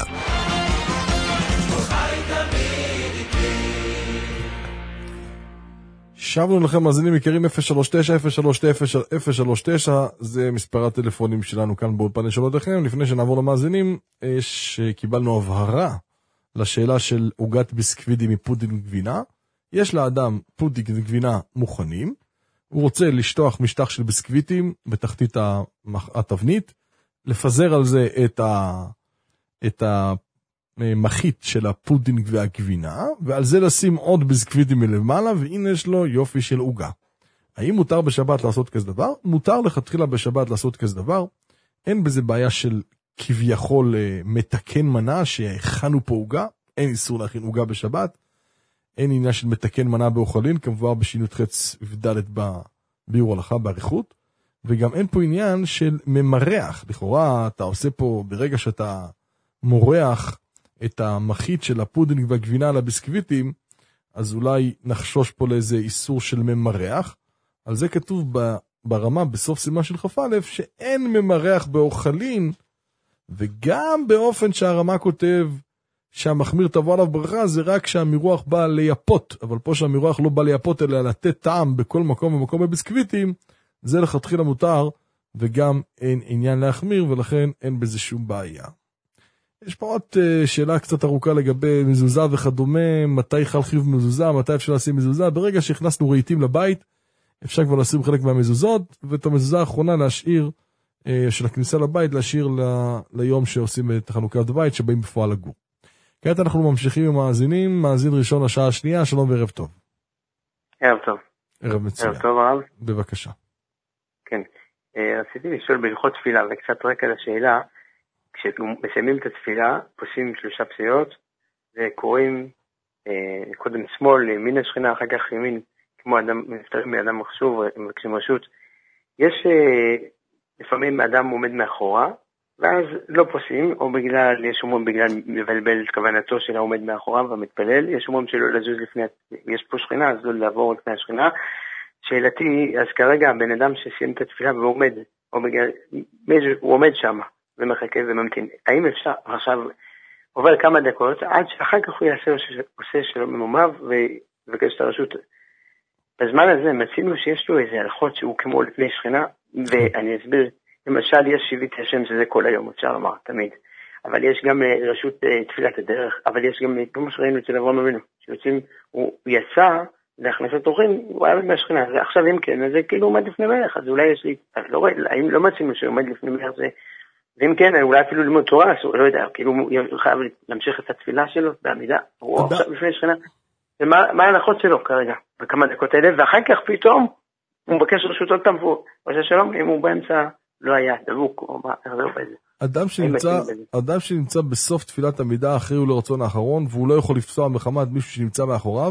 D: שבנו לכם מאזינים יקרים. אפס שלוש תשע אפס שלוש תשע אפס שלוש תשע זה מספר הטלפונים שלנו כאן באולפן לשאלות לכם. לפני שנעבור למאזינים, שקיבלנו הבהרה לשאלה של עוגת ביסקוויטים מפודינג גבינה. יש לאדם פודינג גבינה מוכנים, הוא רוצה לשטוח משטח של ביסקוויטים בתחתית התבנית, לפזר על זה את ה את המחית של הפודינג והגבינה, ועל זה לשים עוד ביסקוויטים מלמעלה, והנה יש לו יופי של עוגה. האם מותר בשבת לעשות כזה דבר? מותר לכתחילה בשבת לעשות כזה דבר. אין בזה בעיה של כביכול מתקן מנה שהכנו פה עוגה, אין איסור להכין עוגה בשבת. אין עניין של מתקן מנה באוכלין, כמובן בשינות חץ ודלת בביאור הלכה בעריכות, וגם אין פה עניין של ממרח. לכאורה אתה עושה פה, ברגע שאתה מורח את המחית של הפודינג והגבינה על הביסקוויטים, אז אולי נחשוש פה לאיזה איסור של ממרח. על זה כתוב ברמה בסוף סימן של חף א' שאין ממרח באוכלין, וגם באופן שהרמה כותב שהמחמיר תבוא עליו ברכה, זה רק שהמירוח בא ליפות, אבל פה שהמירוח לא בא ליפות, אלא לתת טעם בכל מקום ומקום בביסקוויטים, זה לכתחילה מותר, וגם אין עניין להחמיר, ולכן אין בזה שום בעיה. יש פה עוד שאלה קצת ארוכה לגבי מזוזה וכדומה, מתי חל חיוב מזוזה, מתי אפשר לשים מזוזה. ברגע שהכנסנו רהיטים לבית, אפשר כבר לשים חלק מהמזוזות, ואת המזוזה האחרונה להשאיר, של הכניסה לבית, להשאיר ל... ליום שעושים את החנוכת בית, שבאים בפועל לגור. כעת אנחנו ממשיכים עם מאזינים, מאזין ראשון לשעה השנייה, שלום וערב טוב.
I: ערב טוב.
D: ערב מצוין.
I: ערב טוב הרב.
D: בבקשה.
I: כן, רציתי לשאול בהלכות תפילה, וקצת רקע לשאלה, כשמסיימים את התפילה, פוסעים שלושה פסיעות, וקוראים קודם שמאל, ימין השכינה, אחר כך ימין, כמו אדם, מפטרים מאדם מחשוב, מבקשים רשות. יש לפעמים אדם עומד מאחורה, ואז לא פוסעים, או בגלל, יש אומרים בגלל מבלבל את כוונתו של העומד מאחורה ומתפלל, יש אומרים שלא לזוז לפני, יש פה שכינה, אז לא לעבור לפני השכינה. שאלתי, אז כרגע הבן אדם שסיים את התפילה ועומד, או בגלל, הוא עומד שם, ומחכה וממתין. האם אפשר, עכשיו, עובר כמה דקות, עד שאחר כך הוא יעשה, עושה שלום ממומיו, ובקש את הרשות. בזמן הזה מצינו שיש לו איזה הלכות שהוא כמו לפני שכינה, ואני אסביר, למשל יש שיבית השם שזה כל היום, אפשר לומר, תמיד. אבל יש גם רשות תפילת הדרך, אבל יש גם, כמו שראינו אצל אברהם אבינו, שיוצאים, הוא יצא להכנסת אורחים, הוא היה מהשכינה, ועכשיו אם כן, אז זה כאילו עומד לפני מלך, אז אולי יש לי, אז לא רואה, האם לא מצינו שעומד לפני מלך זה, ואם כן, אולי אפילו ללמוד תורה, לא יודע, כאילו הוא חייב להמשיך את התפילה שלו בעמידה, הוא עכשיו לפני שכינה, ומה ההלכות שלו כרגע, בכמה דקות האלה, ואחר כך פתאום, הוא מבקש רשות עוד פעם, והוא עושה שלום, אם הוא באמצע לא היה דבוק, או מה, איך זה עובד?
D: אדם שנמצא, אדם שנמצא בסוף תפילת עמידה אחרי ולרצון האחרון, והוא לא יכול לפסוע מחמת מישהו שנמצא מאחוריו,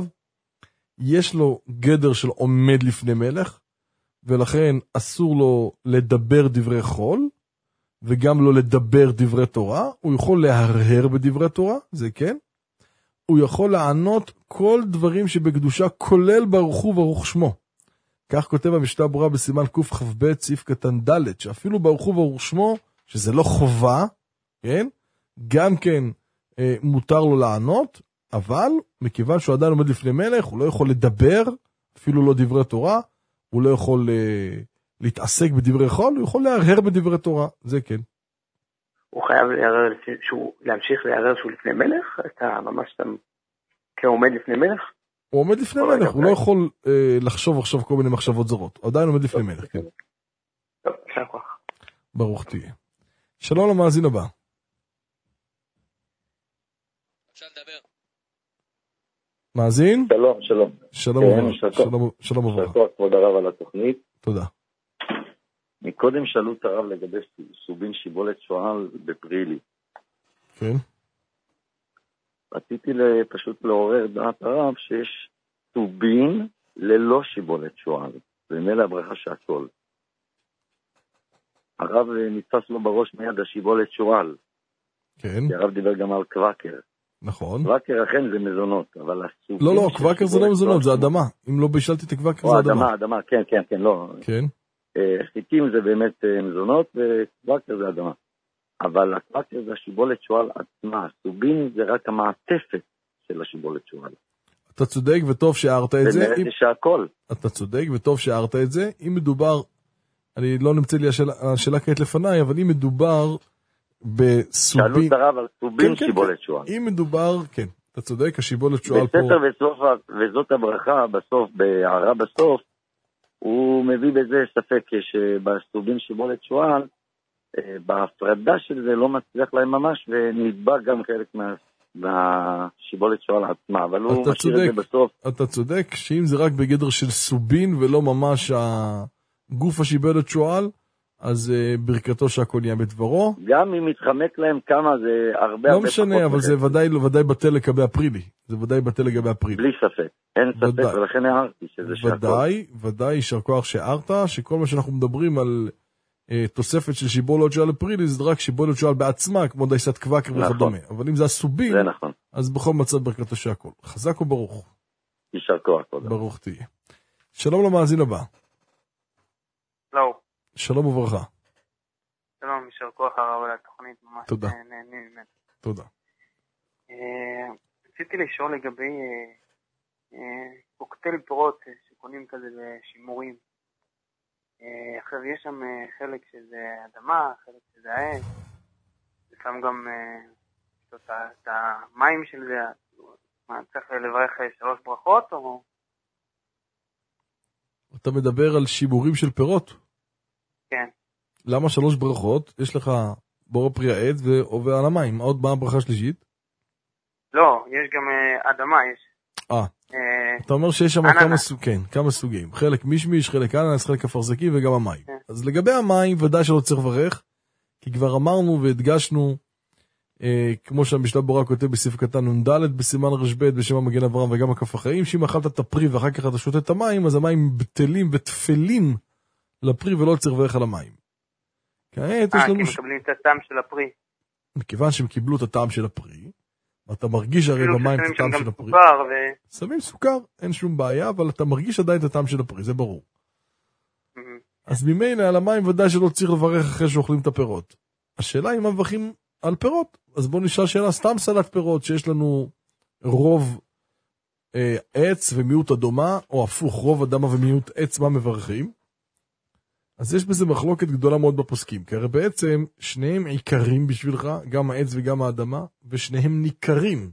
D: יש לו גדר של עומד לפני מלך, ולכן אסור לו לדבר דברי חול, וגם לא לדבר דברי תורה. הוא יכול להרהר בדברי תורה, זה כן. הוא יכול לענות כל דברים שבקדושה, כולל ברוך הוא ברוך שמו. כך כותב המשנה ברורה בסימן קכ"ב סעיף קטן ד', שאפילו ברוך הוא ברוך שמו, שזה לא חובה, כן? גם כן אה, מותר לו לענות, אבל מכיוון שהוא עדיין עומד לפני מלך, הוא לא יכול לדבר, אפילו לא דברי תורה, הוא לא יכול אה, להתעסק בדברי חול, הוא יכול להרהר בדברי תורה, זה כן.
I: הוא חייב להרהר, שהוא, להמשיך להרהר שהוא לפני מלך? אתה ממש שם כעומד לפני מלך?
D: הוא עומד לפני מלך, הוא לא יכול אה, לחשוב עכשיו כל מיני מחשבות זרות, הוא עדיין עומד לפני מלך, כן.
I: טוב, אפשר כוח.
D: ברוך תהיה. שלום למאזין הבא.
J: אפשר לדבר.
D: מאזין?
K: שלום, שלום.
D: שלום וברכה. שלום וברכה.
K: שלום, כבוד הרב על התוכנית.
D: תודה.
K: מקודם שאלו את הרב לגבי סובין שיבולת שועל בפרילי.
D: כן.
K: רציתי פשוט לעורר דעת הרב שיש סובין ללא שיבולת שועל. ומילא הברכה שהכל. הרב נתפס לו בראש מיד השיבולת שועל.
D: כן.
K: כי הרב דיבר גם על קוואקר.
D: נכון.
K: קוואקר אכן זה מזונות, אבל הסובין...
D: לא, לא, קוואקר זה לא מזונות, זה אדמה. אם לא בישלתי את הקוואקר זה אדמה.
K: אדמה, אדמה, כן, כן, כן, לא.
D: כן.
K: חיטים זה באמת מזונות, וקוואקר זה אדמה. אבל הקוואקר זה השיבולת שועל עצמה. הסובין זה רק המעטפת של השיבולת שועל.
D: אתה צודק וטוב שהערת את זה.
K: זה שהכל.
D: אתה צודק וטוב שהערת את זה. אם מדובר, אני לא נמצא לי השאלה כעת לפניי, אבל אם מדובר בסובין...
K: שאלו את הרב על סובין שיבולת שועל.
D: אם מדובר, כן, אתה צודק, השיבולת שועל פה...
K: בספר בסוף, וזאת הברכה בסוף, בהערה בסוף, הוא מביא בזה ספק שבסובין שיבולת שועל, בהפרדה של זה לא מצליח להם ממש, ונדבק גם חלק מה... מהשיבולת שועל עצמה, אבל הוא משאיר צודק, את זה בסוף.
D: אתה צודק, שאם זה רק בגדר של סובין, ולא ממש הגוף השיבולת שועל, אז uh, ברכתו שהכל יהיה בדברו.
K: גם אם מתחמק להם כמה, זה הרבה...
D: לא משנה, אבל זה ודאי, ודאי בטל לגבי הפרילי. זה ודאי בטל לגבי הפרילי.
K: בלי ספק. אין ספק, ודאי. ולכן הערתי שזה שהכל.
D: ודאי, ודאי, יישר כוח שהערת, שכל מה שאנחנו מדברים על uh, תוספת של שיבולת שועל לפרילי, זה רק שיבולת שועל בעצמה, כמו דייסת קוואקר נכון. וכדומה. אבל אם זה הסובין,
K: זה נכון.
D: אז בכל מצב ברכתו שהכל. חזק וברוך.
K: יישר כוח.
D: ברוך תהיה. שלום למאזין הבא.
L: לא.
D: שלום וברכה.
L: שלום, יישר כוח הרב על התוכנית, ממש
D: תודה.
L: נהנים ממנו.
D: תודה.
L: רציתי לשאול לגבי קוקטייל פירות שקונים כזה בשימורים. עכשיו יש שם חלק שזה אדמה, חלק שזה העץ, לפעמים גם את ה- את המים של זה, מה, צריך לברך שלוש ברכות, או...
D: אתה מדבר על שימורים של פירות?
L: כן.
D: למה שלוש ברכות? יש לך בורא פרי העץ ועובר על המים. עוד מה הברכה שלישית?
L: לא, יש גם אה, אדמה, יש...
D: אה,
L: אה,
D: אתה אומר שיש שם
L: אננס.
D: כמה, סוג, כן, כמה סוגים. חלק מישמיש, חלק אננס, חלק אפרסקים וגם המים.
L: כן.
D: אז לגבי המים ודאי שלא צריך לברך, כי כבר אמרנו והדגשנו, אה, כמו שהמשנה ברורה כותב בסעיף קטן נ"ד בסימן רשב"ת בשם המגן אברהם וגם הכף החיים, שאם אכלת את הפרי ואחר כך אתה שותה את המים, אז המים בטלים ותפלים לפרי ולא צריך לברך על המים. כעת יש
L: אה, כי
D: לנו... ש-
L: מקבלים את הטעם של הפרי.
D: מכיוון שהם קיבלו את הטעם של הפרי, ואתה מרגיש הרי
L: אפילו
D: במים את
L: ששמים
D: הטעם
L: שם
D: של
L: גם
D: הפרי.
L: סוכר ו...
D: שמים סוכר, אין שום בעיה, אבל אתה מרגיש עדיין את הטעם של הפרי, זה ברור.
L: מהמם.
D: אז ממילא על המים ודאי שלא צריך לברך אחרי שאוכלים את הפירות. השאלה היא מה מברכים על פירות. אז בואו נשאל שאלה, סתם סלט פירות שיש לנו רוב אה, עץ ומיעוט אדמה, או הפוך, רוב אדמה ומיעוט עץ, מה מברכים? אז יש בזה מחלוקת גדולה מאוד בפוסקים, כי הרי בעצם שניהם עיקרים בשבילך, גם העץ וגם האדמה, ושניהם ניכרים.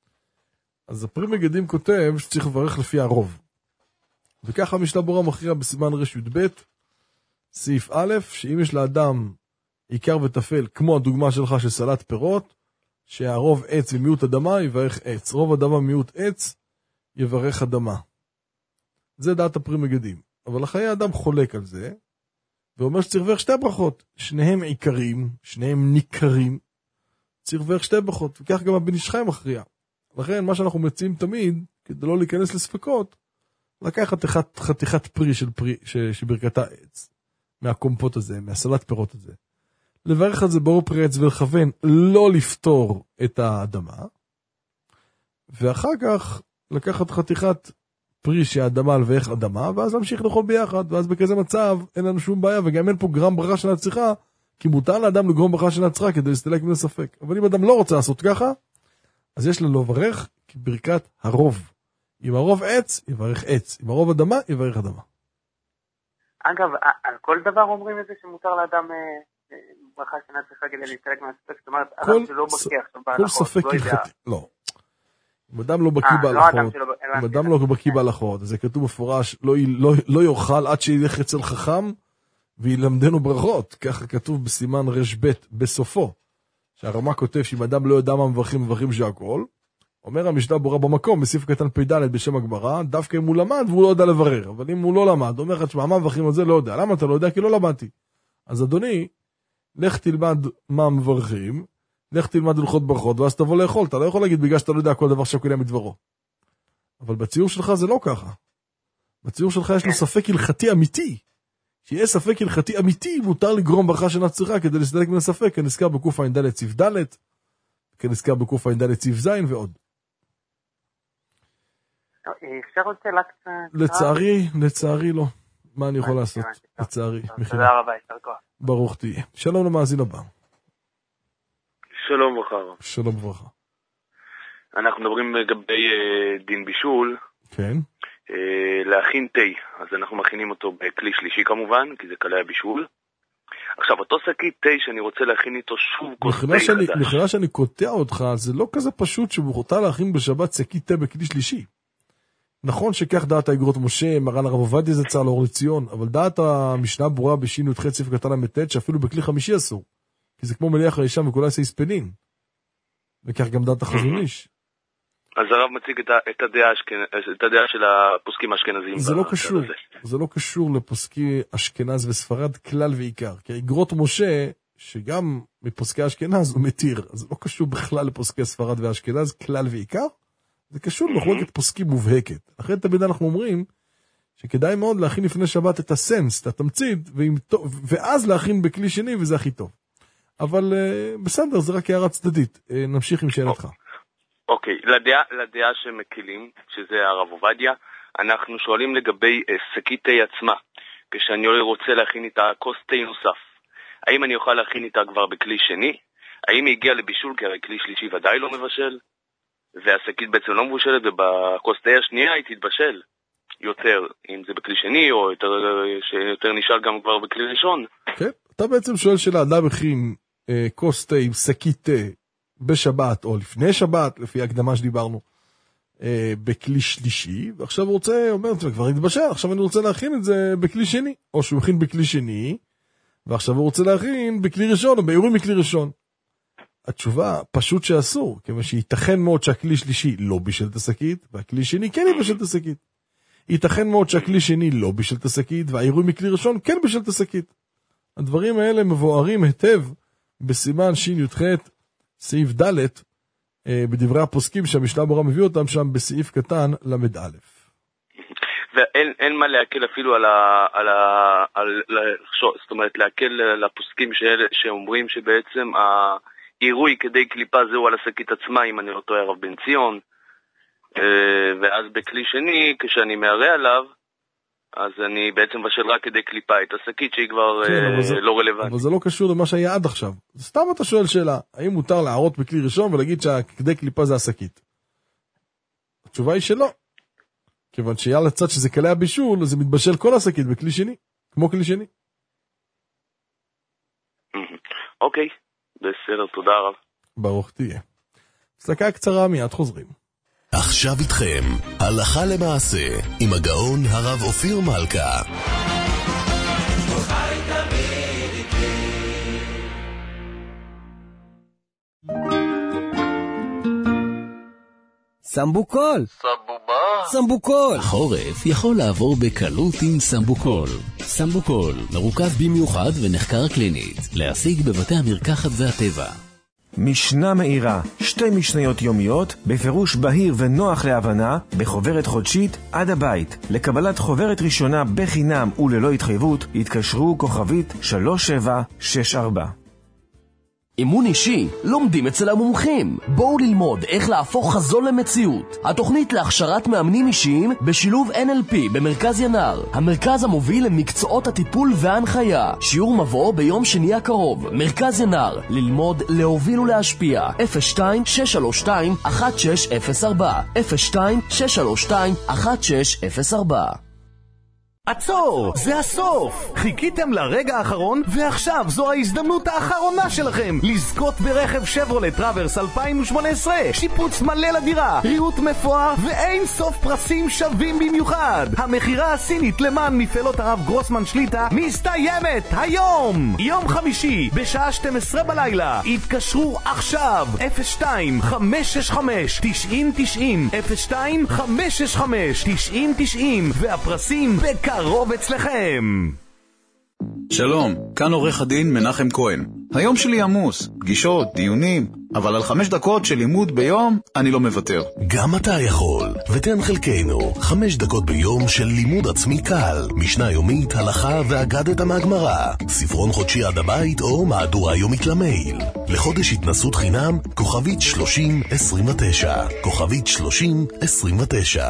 D: אז הפרי מגדים כותב שצריך לברך לפי הרוב. וככה המשנה ברורה מכריע בסימן ר"ב, סעיף א', שאם יש לאדם עיקר וטפל, כמו הדוגמה שלך של סלט פירות, שהרוב עץ ומיעוט אדמה יברך עץ, רוב אדמה ומיעוט עץ יברך אדמה. זה דעת הפרי מגדים. אבל החיי האדם חולק על זה, ואומר שצריך לברך שתי ברכות, שניהם עיקרים, שניהם ניכרים, צריך לברך שתי ברכות, וכך גם הבן איש חי מכריע. לכן מה שאנחנו מציעים תמיד, כדי לא להיכנס לספקות, לקחת חתיכת, חתיכת פרי של פרי, שברכתה עץ, מהקומפוט הזה, מהסלט פירות הזה. לברך על זה בורא פרי עץ ולכוון לא לפתור את האדמה, ואחר כך לקחת חתיכת פרי שהאדמה לברך אדמה, ואז להמשיך לאכול ביחד, ואז בכזה מצב אין לנו שום בעיה, וגם אין פה גרם ברכה של הצריכה, כי מותר לאדם לגרום ברכה של הצריכה כדי להסתלק מן הספק. אבל אם אדם לא רוצה לעשות ככה, אז יש לו לברך כברכת הרוב. אם הרוב עץ, יברך עץ. אם הרוב אדמה, יברך אדמה.
L: אגב, על כל דבר אומרים את זה שמותר לאדם ברכה שאינה צריכה כדי להסתלק מהספק, זאת אומרת, אדם שלא בקיא עכשיו בהלכות,
D: כל ספק הלכתי, לא. אם אדם לא בקיא בהלכות, אם אדם לא בקיא בהלכות, אז זה כתוב מפורש, לא יאכל עד שילך אצל חכם וילמדנו ברכות, ככה כתוב בסימן ר"ב בסופו, שהרמה כותב שאם אדם לא יודע מה מברכים, מברכים שהכל, אומר המשנה ברורה במקום, בסעיף קטן פ"ד בשם הגמרא, דווקא אם הוא למד והוא לא יודע לברר, אבל אם הוא לא למד, אומר לך, מה מברכים על זה, לא יודע. למה אתה לא יודע? כי לא למדתי. אז אדוני, לך תלמד מה מברכים, לך תלמד הלכות ברכות, ואז תבוא לאכול. אתה לא יכול להגיד בגלל שאתה לא יודע כל דבר שקונה מדברו. אבל בציור שלך זה לא ככה. בציור שלך יש לו ספק הלכתי אמיתי. שיהיה ספק הלכתי אמיתי, מותר לגרום ברכה שאינה צריכה כדי להסתלק מן הספק, כנזכר בקע"ד סעיף ד', כנזכר בקע"ד סעיף ז' ועוד.
L: אפשר עוד שאלה קצת?
D: לצערי, לצערי לא. מה אני יכול לעשות? לצערי.
L: תודה רבה, יישר כוח.
D: ברוך תהיה. שלום למאזין הבא.
M: שלום וברכה.
D: שלום וברכה.
M: אנחנו מדברים לגבי דין בישול.
D: כן.
M: להכין תה, אז אנחנו מכינים אותו בכלי שלישי כמובן, כי זה קלי הבישול. עכשיו, אותו שקית תה שאני רוצה להכין איתו שוב כוס תה חדש.
D: מכירה שאני קוטע אותך, זה לא כזה פשוט שמוכרתה להכין בשבת שקית תה בכלי שלישי. נכון שכך דעת האגרות משה, מרן הרב עובדיה זצ"ל לאור לציון, אבל דעת המשנה ברורה בשי"ן י"ח סעיף קטן ל"ט, שאפילו בכלי חמישי אסור. כי זה כמו מליח האישה וכולה עשה הספנין. וכך גם דעת החזון איש.
M: אז הרב מציג את, את, הדעה, את הדעה של הפוסקים האשכנזיים.
D: זה לא קשור, זה לא קשור לפוסקי אשכנז וספרד כלל ועיקר. כי האגרות משה, שגם מפוסקי אשכנז הוא מתיר, אז זה לא קשור בכלל לפוסקי ספרד ואשכנז כלל ועיקר. זה קשור למחלוקת פוסקים מובהקת. אחרי תמיד אנחנו אומרים שכדאי מאוד להכין לפני שבת את הסנס, את התמצית, ואז להכין בכלי שני, וזה הכי טוב. אבל בסדר, זה רק הערה צדדית. נמשיך עם שאלתך.
M: אוקיי, לדעה, לדעה שמקילים, שזה הרב עובדיה, אנחנו שואלים לגבי שקית תה עצמה. כשאני רוצה להכין איתה כוס תה נוסף, האם אני אוכל להכין איתה כבר בכלי שני? האם היא הגיעה לבישול, כי הרי כלי שלישי ודאי לא מבשל? והשקית בעצם לא מבושלת, ובכוס תה השנייה היא תתבשל יותר, אם זה בכלי שני, או יותר, שיותר נשאל גם כבר בכלי ראשון.
D: כן, אתה בעצם שואל שאלה, אדם הכין אה, כוס תה עם שקית תה, בשבת או לפני שבת, לפי הקדמה שדיברנו, אה, בכלי שלישי, ועכשיו הוא רוצה, אומר, כבר התבשל, עכשיו אני רוצה להכין את זה בכלי שני, או שהוא הכין בכלי שני, ועכשיו הוא רוצה להכין בכלי ראשון, או באירועים מכלי ראשון. התשובה, פשוט שאסור, כיוון שייתכן מאוד שהכלי שלישי לא בישל את השקית, והכלי שני כן יבשל את השקית. ייתכן מאוד שהכלי שני לא בישל את השקית, והאירועים מכלי ראשון כן בישל את השקית. הדברים האלה מבוארים היטב בסימן שי"ח סעיף ד' בדברי הפוסקים שהמשנה ברורה מביא אותם שם בסעיף קטן למד א'.
M: ואין אין מה להקל אפילו על ה... על ה... על... זאת אומרת, להקל לפוסקים שאומרים שבעצם העירוי כדי קליפה זהו על השקית עצמה, אם אני לא טועה, הרב בן ציון, ואז בכלי שני, כשאני מערה עליו, אז אני בעצם בשל רק כדי קליפה את השקית שהיא כבר כן, זה, לא רלוונטית. אבל
D: זה לא קשור למה שהיה עד עכשיו. סתם אתה שואל שאלה, האם מותר להערות בכלי ראשון ולהגיד שכדי קליפה זה השקית? התשובה היא שלא. כיוון שהיה לצד שזה קלי הבישול, אז זה מתבשל כל השקית בכלי שני, כמו כלי שני.
M: אוקיי, בסדר, תודה רב.
D: ברוך תהיה. הפסקה קצרה, מיד חוזרים.
A: עכשיו איתכם, הלכה למעשה, עם הגאון הרב אופיר מלכה.
N: סמבוקול.
O: סמבובה.
N: סמבוקול.
P: החורף יכול לעבור בקלות עם סמבוקול. סמבוקול מרוכז במיוחד ונחקר קלינית. להשיג בבתי המרקחת והטבע.
Q: משנה מאירה, שתי משניות יומיות, בפירוש בהיר ונוח להבנה, בחוברת חודשית עד הבית. לקבלת חוברת ראשונה בחינם וללא התחייבות, התקשרו כוכבית שלוש שבע שש ארבע.
G: אימון אישי לומדים אצל המומחים. בואו ללמוד איך להפוך חזון למציאות. התוכנית להכשרת מאמנים אישיים בשילוב אן אל פי במרכז ינר, המרכז המוביל למקצועות הטיפול וההנחיה. שיעור מבוא ביום שני הקרוב. מרכז ינר, ללמוד, להוביל ולהשפיע. אפס שתיים שש שלוש שתיים אחת שש אפס ארבע אפס שתיים שש שלוש שתיים אחת שש אפס ארבע. עצור, זה הסוף! חיכיתם לרגע האחרון, ועכשיו זו ההזדמנות האחרונה שלכם לזכות ברכב שברולט טראברס אלפיים שמונה עשרה, שיפוץ מלא לדירה, ריהוט מפואר ואין סוף פרסים שווים במיוחד. המחירה הסינית למען מפעלות הרב גרוסמן שליטה מסתיימת היום! יום חמישי בשעה שתים עשרה בלילה. התקשרו עכשיו אפס שתיים חמש שש חמש תשעים תשעים אפס שתיים חמש שש חמש תשעים תשעים והפרסים בקרוב קרוב אצלכם.
R: שלום, כאן עורך הדין מנחם כהן. היום שלי עמוס, פגישות, דיונים, אבל על חמש דקות של לימוד ביום אני לא מוותר.
A: גם אתה יכול, ותן חלקנו חמש דקות ביום של לימוד עצמי קל, משנה יומית, הלכה ואגדת מהגמרא, ספרון חודשי עד הבית או מהדורה יומית למייל. לחודש התנסות חינם, כוכבית שלושים עשרים ותשע, כוכבית שלושים עשרים ותשע.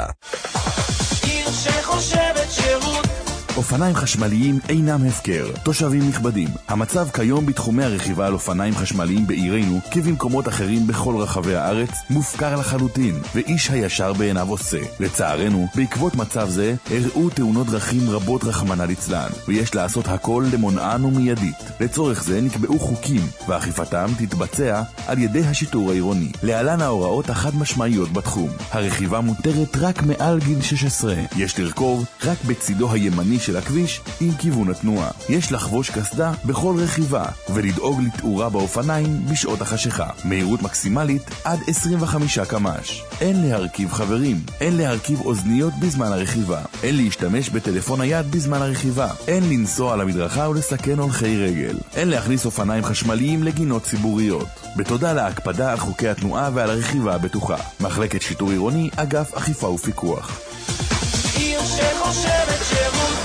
C: עיר שחושבת שירות.
E: אופניים חשמליים אינם הפקר. תושבים נכבדים, המצב כיום בתחומי הרכיבה על אופניים חשמליים בעירנו, כבמקומות אחרים בכל רחבי הארץ, מופקר לחלוטין, ואיש הישר בעיניו עושה. לצערנו, בעקבות מצב זה, הראו תאונות דרכים רבות רחמנא ליצלן, ויש לעשות הכל למונען ומיידית. לצורך זה נקבעו חוקים, ואכיפתם תתבצע על ידי השיטור העירוני. להלן ההוראות החד משמעיות בתחום. הרכיבה מותרת רק מעל גיל שש עשרה. יש לרכוב רק בצידו הימני של הכביש עם כיוון התנועה. יש לחבוש קסדה בכל רכיבה ולדאוג לתאורה באופניים בשעות החשיכה. מהירות מקסימלית עד עשרים וחמישה קמ"ש. אין להרכיב חברים, אין להרכיב אוזניות בזמן הרכיבה, אין להשתמש בטלפון היד בזמן הרכיבה, אין לנסוע על המדרכה ולסכן הולכי רגל, אין להכניס אופניים חשמליים לגינות ציבוריות. בתודה להקפדה על חוקי התנועה ועל הרכיבה הבטוחה. מחלקת שיטור עירוני, אגף אכיפה ופיקוח.
C: עיר שחושבת שירות.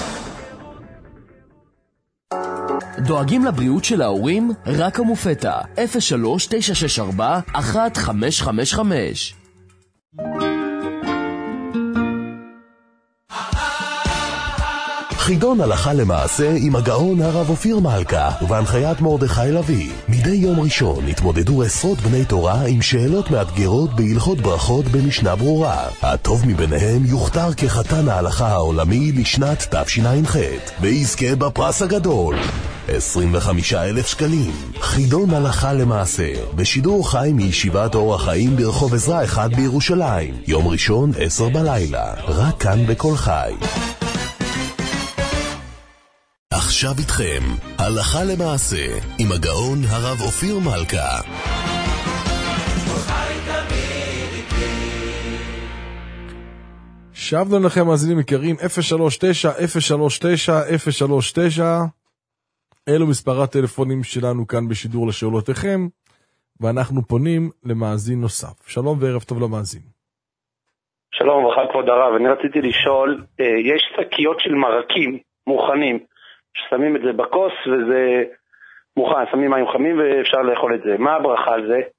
G: דואגים לבריאות של ההורים? רק המופתע. אפס שלוש תשע שש ארבע אחת חמש חמש חמש.
A: חידון הלכה למעשה עם הגאון הרב אופיר מלכה ובהנחיית מרדכי לוי. מדי יום ראשון התמודדו עשרות בני תורה עם שאלות מאתגרות בהלכות ברכות במשנה ברורה. הטוב מביניהם יוכתר כחתן ההלכה העולמי לשנת תשע"ח ויזכה בפרס הגדול. עשרים וחמישה אלף שקלים. חידון הלכה למעשה, בשידור חי מישיבת אור החיים ברחוב עזרא אחד בירושלים. יום ראשון עשר בלילה, רק כאן בכל חי. עכשיו איתכם, הלכה למעשה, עם הגאון הרב אופיר מלכה.
D: שבנו לכם מאזינים יקרים, אפס שלוש תשע אפס שלוש תשע אפס שלוש תשע, אלו מספר הטלפונים שלנו כאן בשידור לשאולותיכם, ואנחנו פונים למאזין נוסף. שלום וערב טוב למאזין.
N: שלום וברכה כבוד הרב, אני רציתי לשאול, יש שקיות של מרקים מוכנים, ששמים את זה בכוס וזה מוכן, שמים מים חמים ואפשר לאכול את זה. מה הברכה על זה?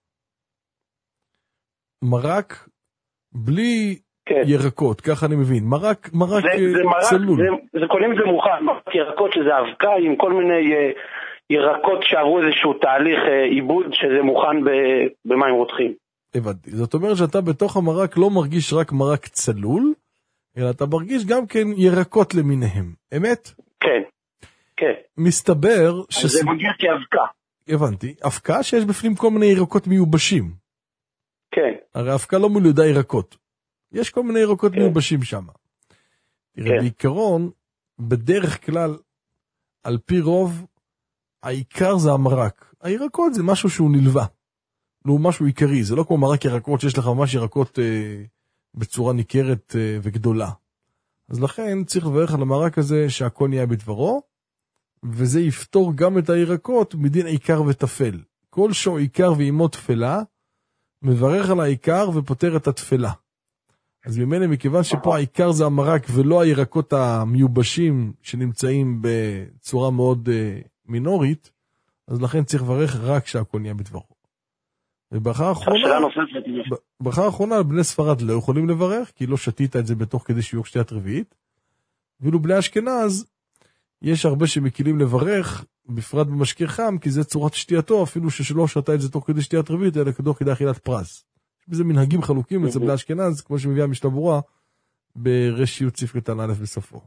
D: מרק בלי כן. ירקות, ככה אני מבין. מרק, מרק
N: זה, זה מרק,
D: צלול.
N: זה, זה קונים זה מוכן, מרק ירקות שזה אבקה עם כל מיני ירקות שעברו איזשהו תהליך עיבוד שזה מוכן במים רותחים.
D: הבנתי. זאת אומרת שאתה בתוך המרק לא מרגיש רק מרק צלול, אלא אתה מרגיש גם כן ירקות למיניהם. אמת?
N: כן. כן.
D: מסתבר ש...
N: זה מגיע כאבקה.
D: הבנתי. אבקה שיש בפנים כל מיני ירקות מיובשים.
N: כן.
D: הרי אבקה לא מולדה ירקות. יש כל מיני ירקות כן. מיובשים שם. תראה, כן. בעיקרון, בדרך כלל, על פי רוב, העיקר זה המרק. הירקות זה משהו שהוא נלווה. לא משהו עיקרי. זה לא כמו מרק ירקות שיש לך ממש ירקות אה, בצורה ניכרת אה, וגדולה. אז לכן צריך לברך על המרק הזה שהכל נהיה בדברו, וזה יפתור גם את הירקות מדין עיקר ותפל. כל שו עיקר ואימו תפלה, מברך על העיקר ופותר את התפלה. אז ממנו, מכיוון שפה העיקר זה המרק ולא הירקות המיובשים שנמצאים בצורה מאוד uh, מינורית, אז לכן צריך לברך רק שהכל נהיה בדברו. וברכה האחרונה, ברכה האחרונה, בני ספרד לא יכולים לברך, כי לא שתית את זה בתוך כדי שיוך שתיית רביעית, ואילו בני אשכנז, יש הרבה שמקילים לברך, בפרט במשקה חם, כי זה צורת שתייתו, אפילו ששלא שתה את זה תוך כדי שתיית רביעית, אלא כדור כדי אכילת פרס. יש בזה מנהגים חלוקים אצל בני אשכנז, כמו שמביאה המשנה ברורה, ברשיות סעיף קטן א' בסופו.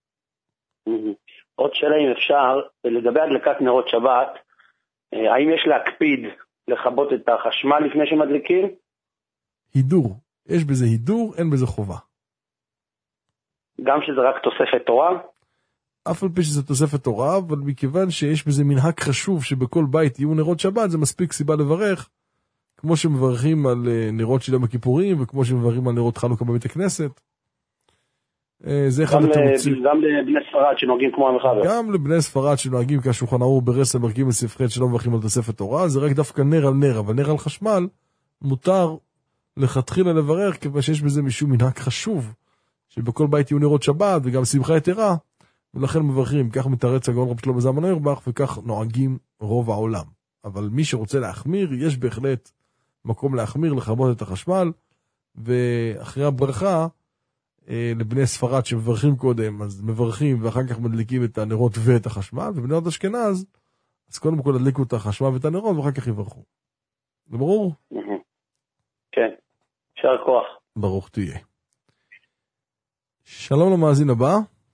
N: עוד שאלה אם אפשר, לגבי הדלקת נרות שבת, האם יש להקפיד לכבות את החשמל לפני שמדליקים?
D: הידור. יש בזה הידור, אין בזה חובה.
N: גם שזה רק תוספת תורה?
D: אף על פי שזה תוספת תורה, אבל מכיוון שיש בזה מנהג חשוב שבכל בית יהיו נרות שבת, זה מספיק סיבה לברך, כמו שמברכים על נרות של יום הכיפורים, וכמו שמברכים על נרות חנוכה בבית הכנסת. זה אחד התירוצים.
N: גם לבני ספרד שנוהגים כמו המחבר.
D: גם לבני ספרד שנוהגים כשולחן ערוך ברסלב מרכיבים בספרי שלא מברכים על תוספת תורה, זה רק דווקא נר על נר, אבל נר על חשמל מותר לכתחילה לברך, כיוון שיש בזה משום מנהג חשוב, שבכל בית יהיו נרות שבת וגם שמחה יתרה, ולכן מברכים, כך מתרץ הגאון רב שלמה זלמן אוירבך, וכך נוהגים רוב העולם. אבל מי שרוצה להחמיר, יש בהחלט מקום להחמיר, לכבות את החשמל, ואחרי הברכה, לבני ספרד שמברכים קודם, אז מברכים ואחר כך מדליקים את הנרות ואת החשמל, ובני אשכנז, אז קודם כל הדליקו את החשמל ואת הנרות, ואחר כך יברכו. זה ברור?
N: כן, שר כוח.
D: ברוך תהיה. שלום למאזין הבא.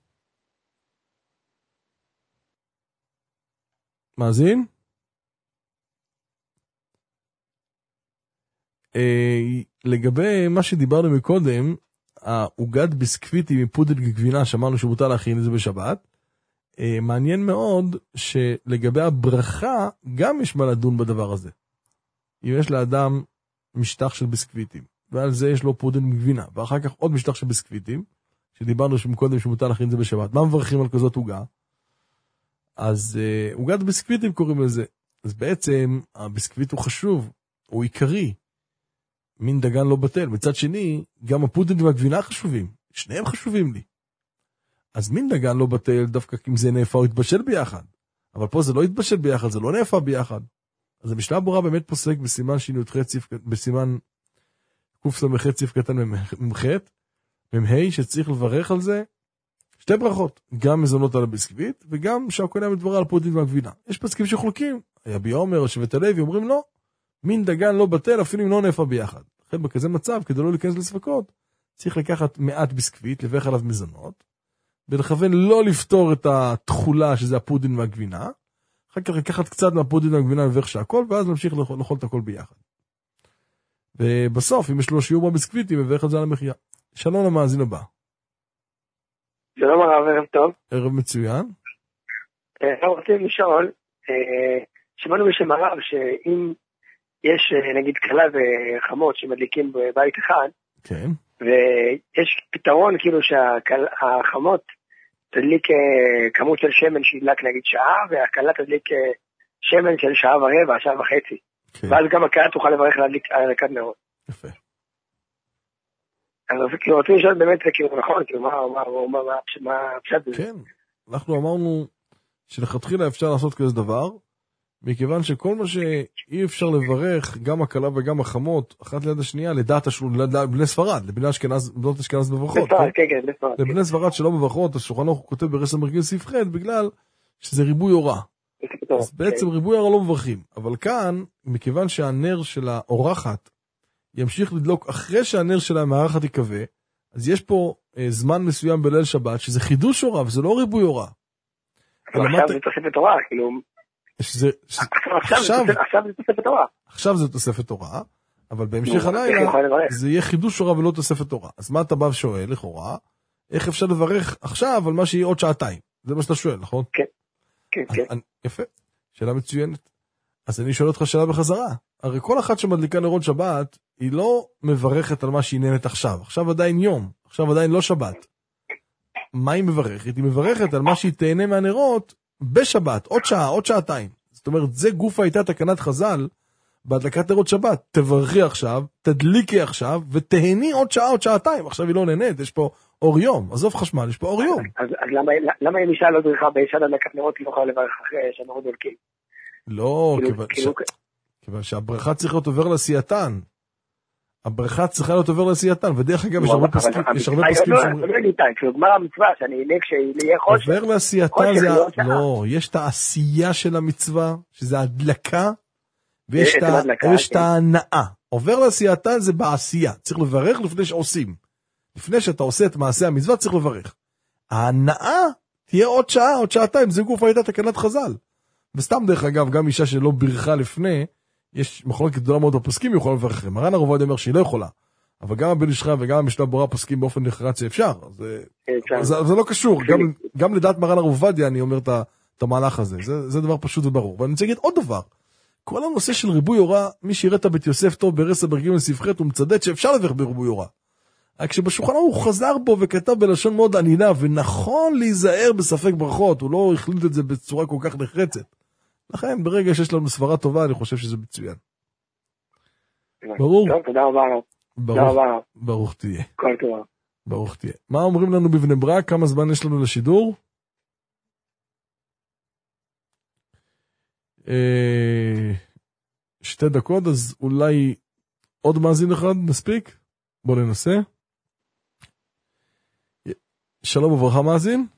D: מאזין? אה, לגבי מה שדיברנו מקודם, העוגת ביסקוויטי מפודל גבינה, שמענו שמותר להכין את זה בשבת. אה, מעניין מאוד שלגבי הברכה, גם יש מה לדון בדבר הזה. אם יש לאדם משטח של ביסקוויטים, ועל זה יש לו פודל גבינה, ואחר כך עוד משטח של ביסקוויטים, שדיברנו שמקודם שמותר להכין את זה בשבת. מה מברכים על כזאת עוגה? אז עוגת ביסקוויטים קוראים לזה. אז בעצם הביסקוויט הוא חשוב, הוא עיקרי. מין דגן לא בטל. מצד שני, גם הפודל והגבינה חשובים. שניהם חשובים לי. אז מין דגן לא בטל, דווקא אם זה נאפה או התבשל ביחד. אבל פה זה לא התבשל ביחד, זה לא נאפה ביחד. אז המשנה ברורה באמת פוסק בסימן שי"ח ציף, בסימן קס"ח ציף קטן ממ"ח, ממ"ה, שצריך לברך על זה שתי ברכות, גם מזונות על הביסקוויט, וגם שהקונה מדברה על פודל והגבינה. יש פסקים שחולקים, היה ביומר או שבט הלוי, אומרים לא, מין דגן לא בטל, אפילו אם לא נאפה ביחד. לכן בכזה מצב, כדי לא להיכנס לספקות, צריך לקחת מעט ביסקוויט, לברך עליו מזונות, ולכוון לא לפתור את התחולה שזה הפודל והגבינה, אחר כך לקחת קצת מהפודים והגבינה לברך שהכל, ואז להמשיך לאכול, לאכול את הכל ביחד. ובסוף, אם יש לו שיעור בביסקוויטים, מברך את זה על המחיה. שלום למאזין הבא.
O: שלום הרב, ערב טוב.
D: ערב מצוין.
O: אנחנו רוצים לשאול, שמענו בשם הרב, שאם יש נגיד קלה וחמות שמדליקים בבית אחד,
D: כן.
O: ויש פתרון כאילו שהחמות תדליק כמות של שמן שידלק נגיד שעה, והקלה תדליק שמן של שעה ורבע, שעה וחצי. כן. ואז גם הקלה תוכל לברך להדליק הדלקת נרות.
D: יפה.
O: אז כאילו רוצים לשאול באמת זה כאילו נכון, כאילו מה, מה, מה, מה, מה הפשט בזה?
D: כן, אנחנו אמרנו שלכתחילה אפשר לעשות כזה דבר, מכיוון שכל מה שאי אפשר לברך, גם הקלה וגם החמות, אחת ליד השנייה, לדעת לבני ספרד, לבני אשכנז, בנות אשכנז מברכות.
O: בספרד, כן, כן, בספרד.
D: לבני ספרד שלא מברכות, אז שולחן ערוך כותב ברס"ג סעיף ח' בגלל שזה ריבוי אורה. אז בעצם ריבוי אורה לא מברכים. אבל כאן, מכיוון שהנר של האורחת ימשיך לדלוק אחרי שהנר של המארחת יקווה, אז יש פה אה, זמן מסוים בליל שבת, שזה חידוש אורה, וזה לא ריבוי אורה.
O: אבל עכשיו זה תוספת אורה, כאילו...
D: שזה, ש...
O: עכשיו, עכשיו, זה, עכשיו זה תוספת אורה.
D: עכשיו זה תוספת אורה, אבל בהמשך הלילה זה יהיה חידוש אורה ולא תוספת אורה. אז מה אתה בא ושואל, לכאורה, איך אפשר לברך עכשיו על מה שיהיה עוד שעתיים? זה מה שאתה שואל, נכון?
O: כן, כן, כן.
D: אני, יפה, שאלה מצוינת. אז אני שואל אותך שאלה בחזרה. הרי כל אחת שמדליקה נרות שבת, היא לא מברכת על מה שהיא נהנת עכשיו. עכשיו עדיין יום, עכשיו עדיין לא שבת. מה היא מברכת? היא מברכת על מה שהיא תהנה מהנרות בשבת, עוד שעה, עוד שעתיים. זאת אומרת, זה גוף הייתה תקנת חז"ל, בהדלקת נרות שבת. תברכי עכשיו, תדליקי עכשיו, ותהני עוד שעה, עוד שעתיים. עכשיו היא לא נהנית, יש פה אור יום. עזוב חשמל, יש פה אור יום.
O: אז, אז למה, למה אם אישה לא דריכה באישה הדלקת נרות, היא לא יכולה לברך אחרי שהנרות דולקים?
D: לא, כיוון שהברכה צריכה להיות עובר לעשייתן. הברכה צריכה להיות עובר לעשייתן, ודרך אגב יש הרבה פסקים, יש הרבה פסקים
O: שאומרים, כשגמר המצווה, שאני אלה כשיהיה חושך.
D: עובר לעשייתן זה, לא, יש את העשייה של המצווה, שזה הדלקה, ויש את ההנאה. עובר לעשייתן זה בעשייה, צריך לברך לפני שעושים. לפני שאתה עושה את מעשה המצווה, צריך לברך. ההנאה תהיה עוד שעה, עוד שעתיים, זה גוף הייתה תקנת חז"ל. וסתם דרך אגב, גם אישה שלא ברכה לפני, יש מחלוקת גדולה מאוד בפוסקים, היא יכולה לברך. מרן הרב עובדיה אומר שהיא לא יכולה. אבל גם הבן איש חי וגם המשנה ברורה פוסקים באופן נחרץ שאפשר. זה, זה, זה לא קשור. גם, גם לדעת מרן הרב עובדיה אני אומר את המהלך הזה. זה, זה דבר פשוט וברור. ואני רוצה להגיד עוד דבר. כל הנושא של ריבוי אורה, מי שיראה את הבית יוסף טוב ברס"ג סעיף ח' הוא מצדד שאפשר לברך בריבוי אורה. רק שבשולחן הוא חזר בו וכתב בלשון מאוד ענינה, ונכון להיזהר בספק ברכות, הוא לא החליט את זה בצורה כל כך נחרצת. לכן, ברגע שיש לנו סברה טובה, אני חושב שזה מצוין. ברור?
O: טוב, תודה רבה.
D: ברוך, ברוך תהיה.
O: כל טובה.
D: ברוך תהיה. מה אומרים לנו בבני ברק? כמה זמן יש לנו לשידור? שתי דקות, אז אולי עוד מאזין אחד נספיק? בוא ננסה. שלום וברכה מאזין.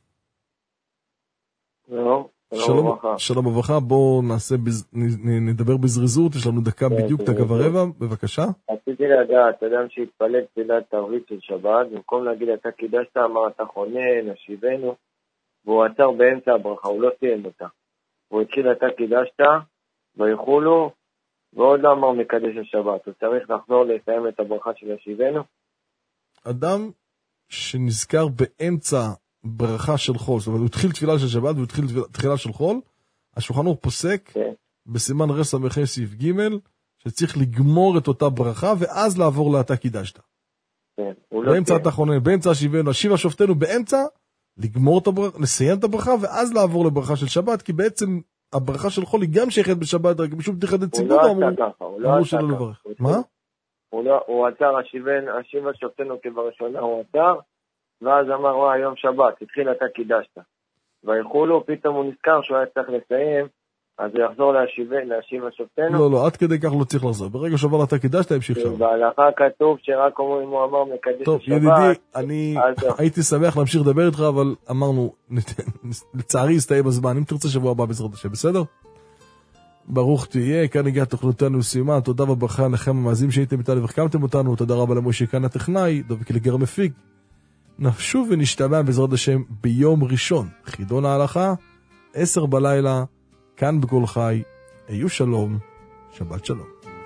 S: שלום.
D: שלום, שלום וברכה, בואו נעשה, נדבר בזריזות, יש לנו דקה בדיוק, דקה ורבע, בבקשה.
S: רציתי לדעת, אדם שהתפלל תפילת ערבית של שבת, במקום להגיד אתה קידשת, אמר אתה חונן, נשיבנו, והוא עצר באמצע הברכה, הוא לא סיים אותה. הוא התחיל אתה קידשת, ויחולו, ועוד לא אמר מקדש השבת, הוא צריך לחזור לסיים את הברכה של נשיבנו.
D: אדם שנזכר באמצע ברכה של חול, זאת אומרת, הוא התחיל תפילה של שבת, והוא התחיל תחילה של חול, השולחן ערוך פוסק, okay. בסימן רס ס"ח סעיף ג' שצריך לגמור את אותה ברכה, ואז לעבור לאתה קידשת.
S: Okay.
D: באמצע אתה חונן, באמצע השיבנו, השיבה שופטנו באמצע, לגמור את הברכה, לסיים את הברכה, ואז לעבור לברכה של שבת, כי בעצם הברכה של חול היא גם שייכת בשבת, רק משום תחדת ציבור, אמרו שלא לברך. מה?
S: הוא עצר השיבה שופטנו כבראשונה, הוא עצר, ואז אמר, וואי, יום שבת, התחיל אתה קידשת. ויחולו, פתאום הוא נזכר שהוא היה צריך לסיים, אז הוא יחזור להשיב השופטנו.
D: לא, לא, עד כדי כך לא צריך לחזור. ברגע שעבר אתה קידשת, המשיך שם.
S: בהלכה כתוב שרק אומרים, הוא אמר מקדש השבת.
D: טוב, ידידי, אני הייתי שמח להמשיך לדבר איתך, אבל אמרנו, לצערי הסתיים הזמן, אם תרצה שבוע הבא בעזרת השם, בסדר? ברוך תהיה, כאן הגיעה תוכניתנו לסיומה, תודה וברכה לכם המאזינים שהייתם איתנו והחכמתם אותנו, תודה רבה למשה כאן הטכנאי, דוד קליגר מפיק. נשוב ונשתמע בעזרת השם ביום ראשון, חידון ההלכה, עשר בלילה, כאן בכל חי. היו שלום, שבת שלום.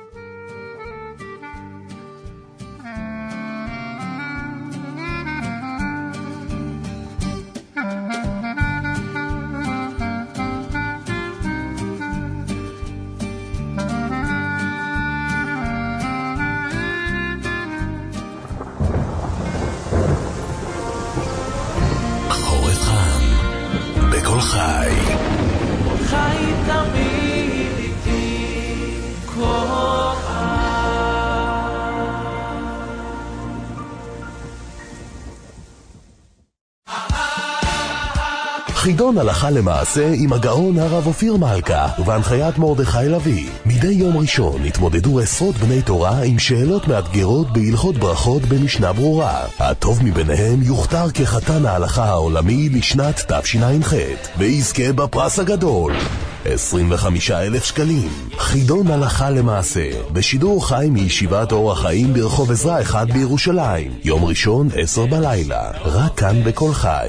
A: חידון הלכה למעשה עם הגאון הרב אופיר מלכה ובהנחיית מרדכי לוי. מדי יום ראשון התמודדו עשרות בני תורה עם שאלות מאתגרות בהלכות ברכות במשנה ברורה. הטוב מביניהם יוכתר כחתן ההלכה העולמי לשנת תשע"ח ויזכה בפרס הגדול עשרים וחמישה אלף שקלים. חידון הלכה למעשה בשידור חי מישיבת אור החיים ברחוב עזרא אחד בירושלים, יום ראשון עשר בלילה, רק כאן בכל חי.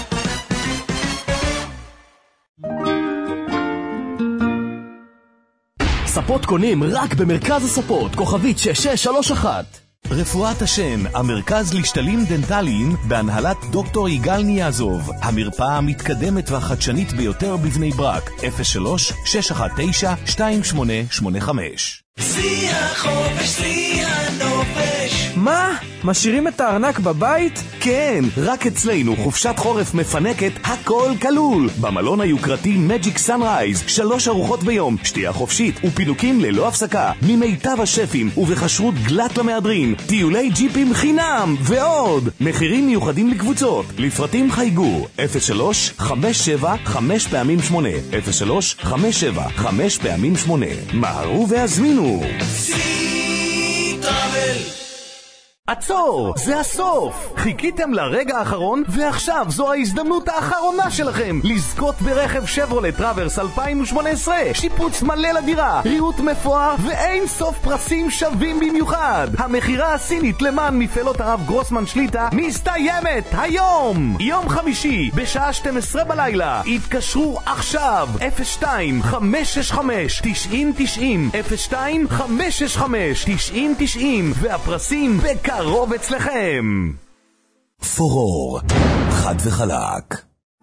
G: ספות קונים רק במרכז הספות, כוכבית שש שש שלוש אחת.
Q: רפואת השן, המרכז לשתלים דנטליים בהנהלת דוקטור יגאל ניאזוב. המרפאה המתקדמת והחדשנית ביותר בבני ברק. אפס שלוש שש אחת תשע שתיים שמונה שמונה חמש.
C: שיא החופש, שיא הנופש.
Q: מה? משאירים את הארנק בבית? כן, רק אצלנו חופשת חורף מפנקת, הכל כלול. במלון היוקרתי מג'יק סנרייז, שלוש ארוחות ביום, שתייה חופשית ופינוקים ללא הפסקה, ממיטב השפים ובחשרות גלת למהדרין, טיולי ג'יפים חינם ועוד. מחירים מיוחדים לקבוצות, לפרטים חייגו אפס שלוש חמש שבע חמש פעמים שמונה, אפס שלוש חמש שבע חמש פעמים שמונה. מהרו והזמינו.
C: סי טראבל.
G: עצור, זה הסוף! חיכיתם לרגע האחרון, ועכשיו זו ההזדמנות האחרונה שלכם לזכות ברכב שברולט טראברס אלפיים שמונה עשרה, שיפוץ מלא לדירה, ריהוט מפואר ואין סוף פרסים שווים במיוחד. המחירה הסינית למען מפעלות הרב גרוסמן שליטה מסתיימת היום! יום חמישי בשעה שתים עשרה בלילה. התקשרו עכשיו אפס שתיים חמש שש חמש תשעים תשעים, אפס שתיים חמש שש חמש תשעים תשעים, והפרסים בקרוב קרוב אצלכם.
A: פורור, חד וחלק.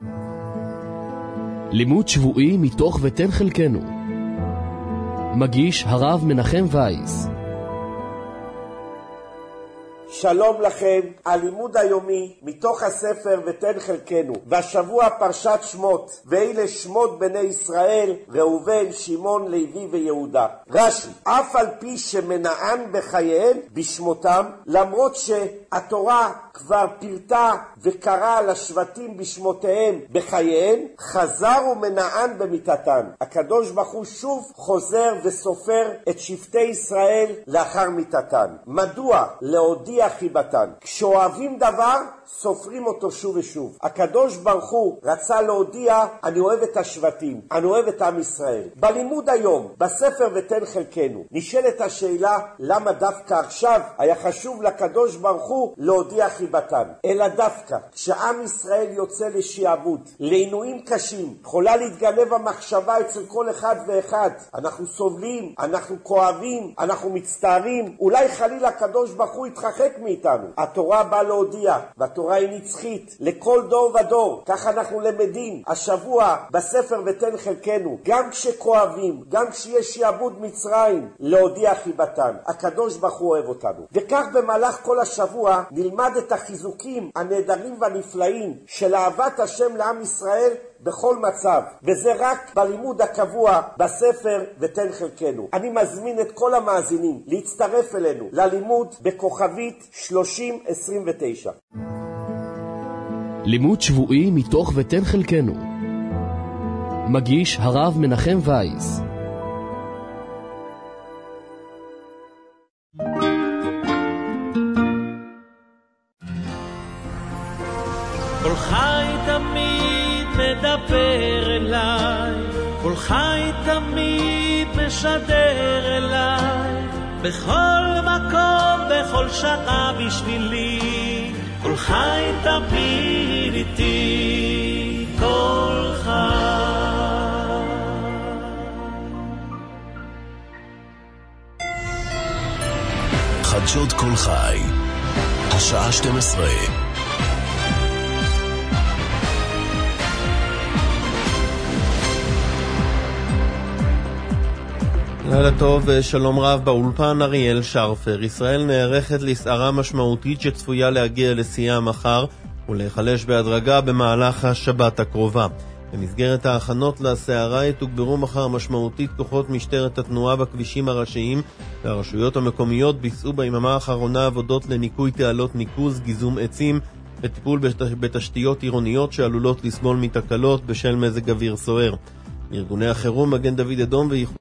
P: לימוד שבועי מתוך ותן חלקנו. מגיש הרב מנחם וייס.
T: שלום לכם, הלימוד היומי מתוך הספר ותן חלקנו, והשבוע פרשת שמות, ואלה שמות בני ישראל, ראובן, שמעון, לוי ויהודה. רש"י, אף על פי שמנען בחייהם בשמותם, למרות שהתורה כבר פירטה וקרא לשבטים בשמותיהם בחייהם, חזר ומנען במיתתן. הקדוש ברוך הוא שוב חוזר וסופר את שבטי ישראל לאחר מיתתן. מדוע? להודיע חיבתן. כשאוהבים דבר, סופרים אותו שוב ושוב. הקדוש ברוך הוא רצה להודיע, אני אוהב את השבטים, אני אוהב את עם ישראל. בלימוד היום, בספר ותן חלקנו, נשאלת השאלה, למה דווקא עכשיו היה חשוב לקדוש ברוך הוא להודיע חיבתן? אלא דווקא, כשעם ישראל יוצא לשעבוד, לעינויים קשים, יכולה להתגלב המחשבה אצל כל אחד ואחד. אנחנו סובלים, אנחנו כואבים, אנחנו מצטערים, אולי חלילה הקדוש ברוך הוא יתרחק מאיתנו. התורה באה להודיע, והתורה היא נצחית לכל דור ודור. כך אנחנו למדים השבוע בספר ותן חלקנו, גם כשכואבים, גם כשיש שעבוד מצרים, להודיע חיבתן. הקדוש ברוך הוא אוהב אותנו. וכך במהלך כל השבוע נלמד את החיזוקים הנהדרים והנפלאים של אהבת השם לעם ישראל בכל מצב, וזה רק בלימוד הקבוע בספר ותן חלקנו. אני מזמין את כל המאזינים להצטרף אלינו ללימוד בכוכבית שלושים עשרים ותשע.
P: לימוד שבועי מתוך ותן חלקנו. מגיש הרב מנחם וייס.
C: כל חי תמיד מדבר אליי, כל חי תמיד משדר אליי, בכל מקום, בכל שעה בשבילי, כל חי תמיד איתי, כל חי.
A: חדשות כל חי. השעה שתים עשרה.
B: לילה טוב ושלום רב, באולפן אריאל שרפר. ישראל נערכת לסערה משמעותית שצפויה להגיע לשיאה מחר ולהיחלש בהדרגה במהלך השבת הקרובה. במסגרת ההכנות לסערה יתוגברו מחר משמעותית כוחות משטרת התנועה בכבישים הראשיים, והרשויות המקומיות ביצעו ביממה האחרונה עבודות לניקוי תעלות ניקוז, גיזום עצים וטיפול בתשתיות עירוניות שעלולות לסבול מתקלות בשל מזג אוויר סוער. ארגוני החירום מגן דוד אדום ואיחוד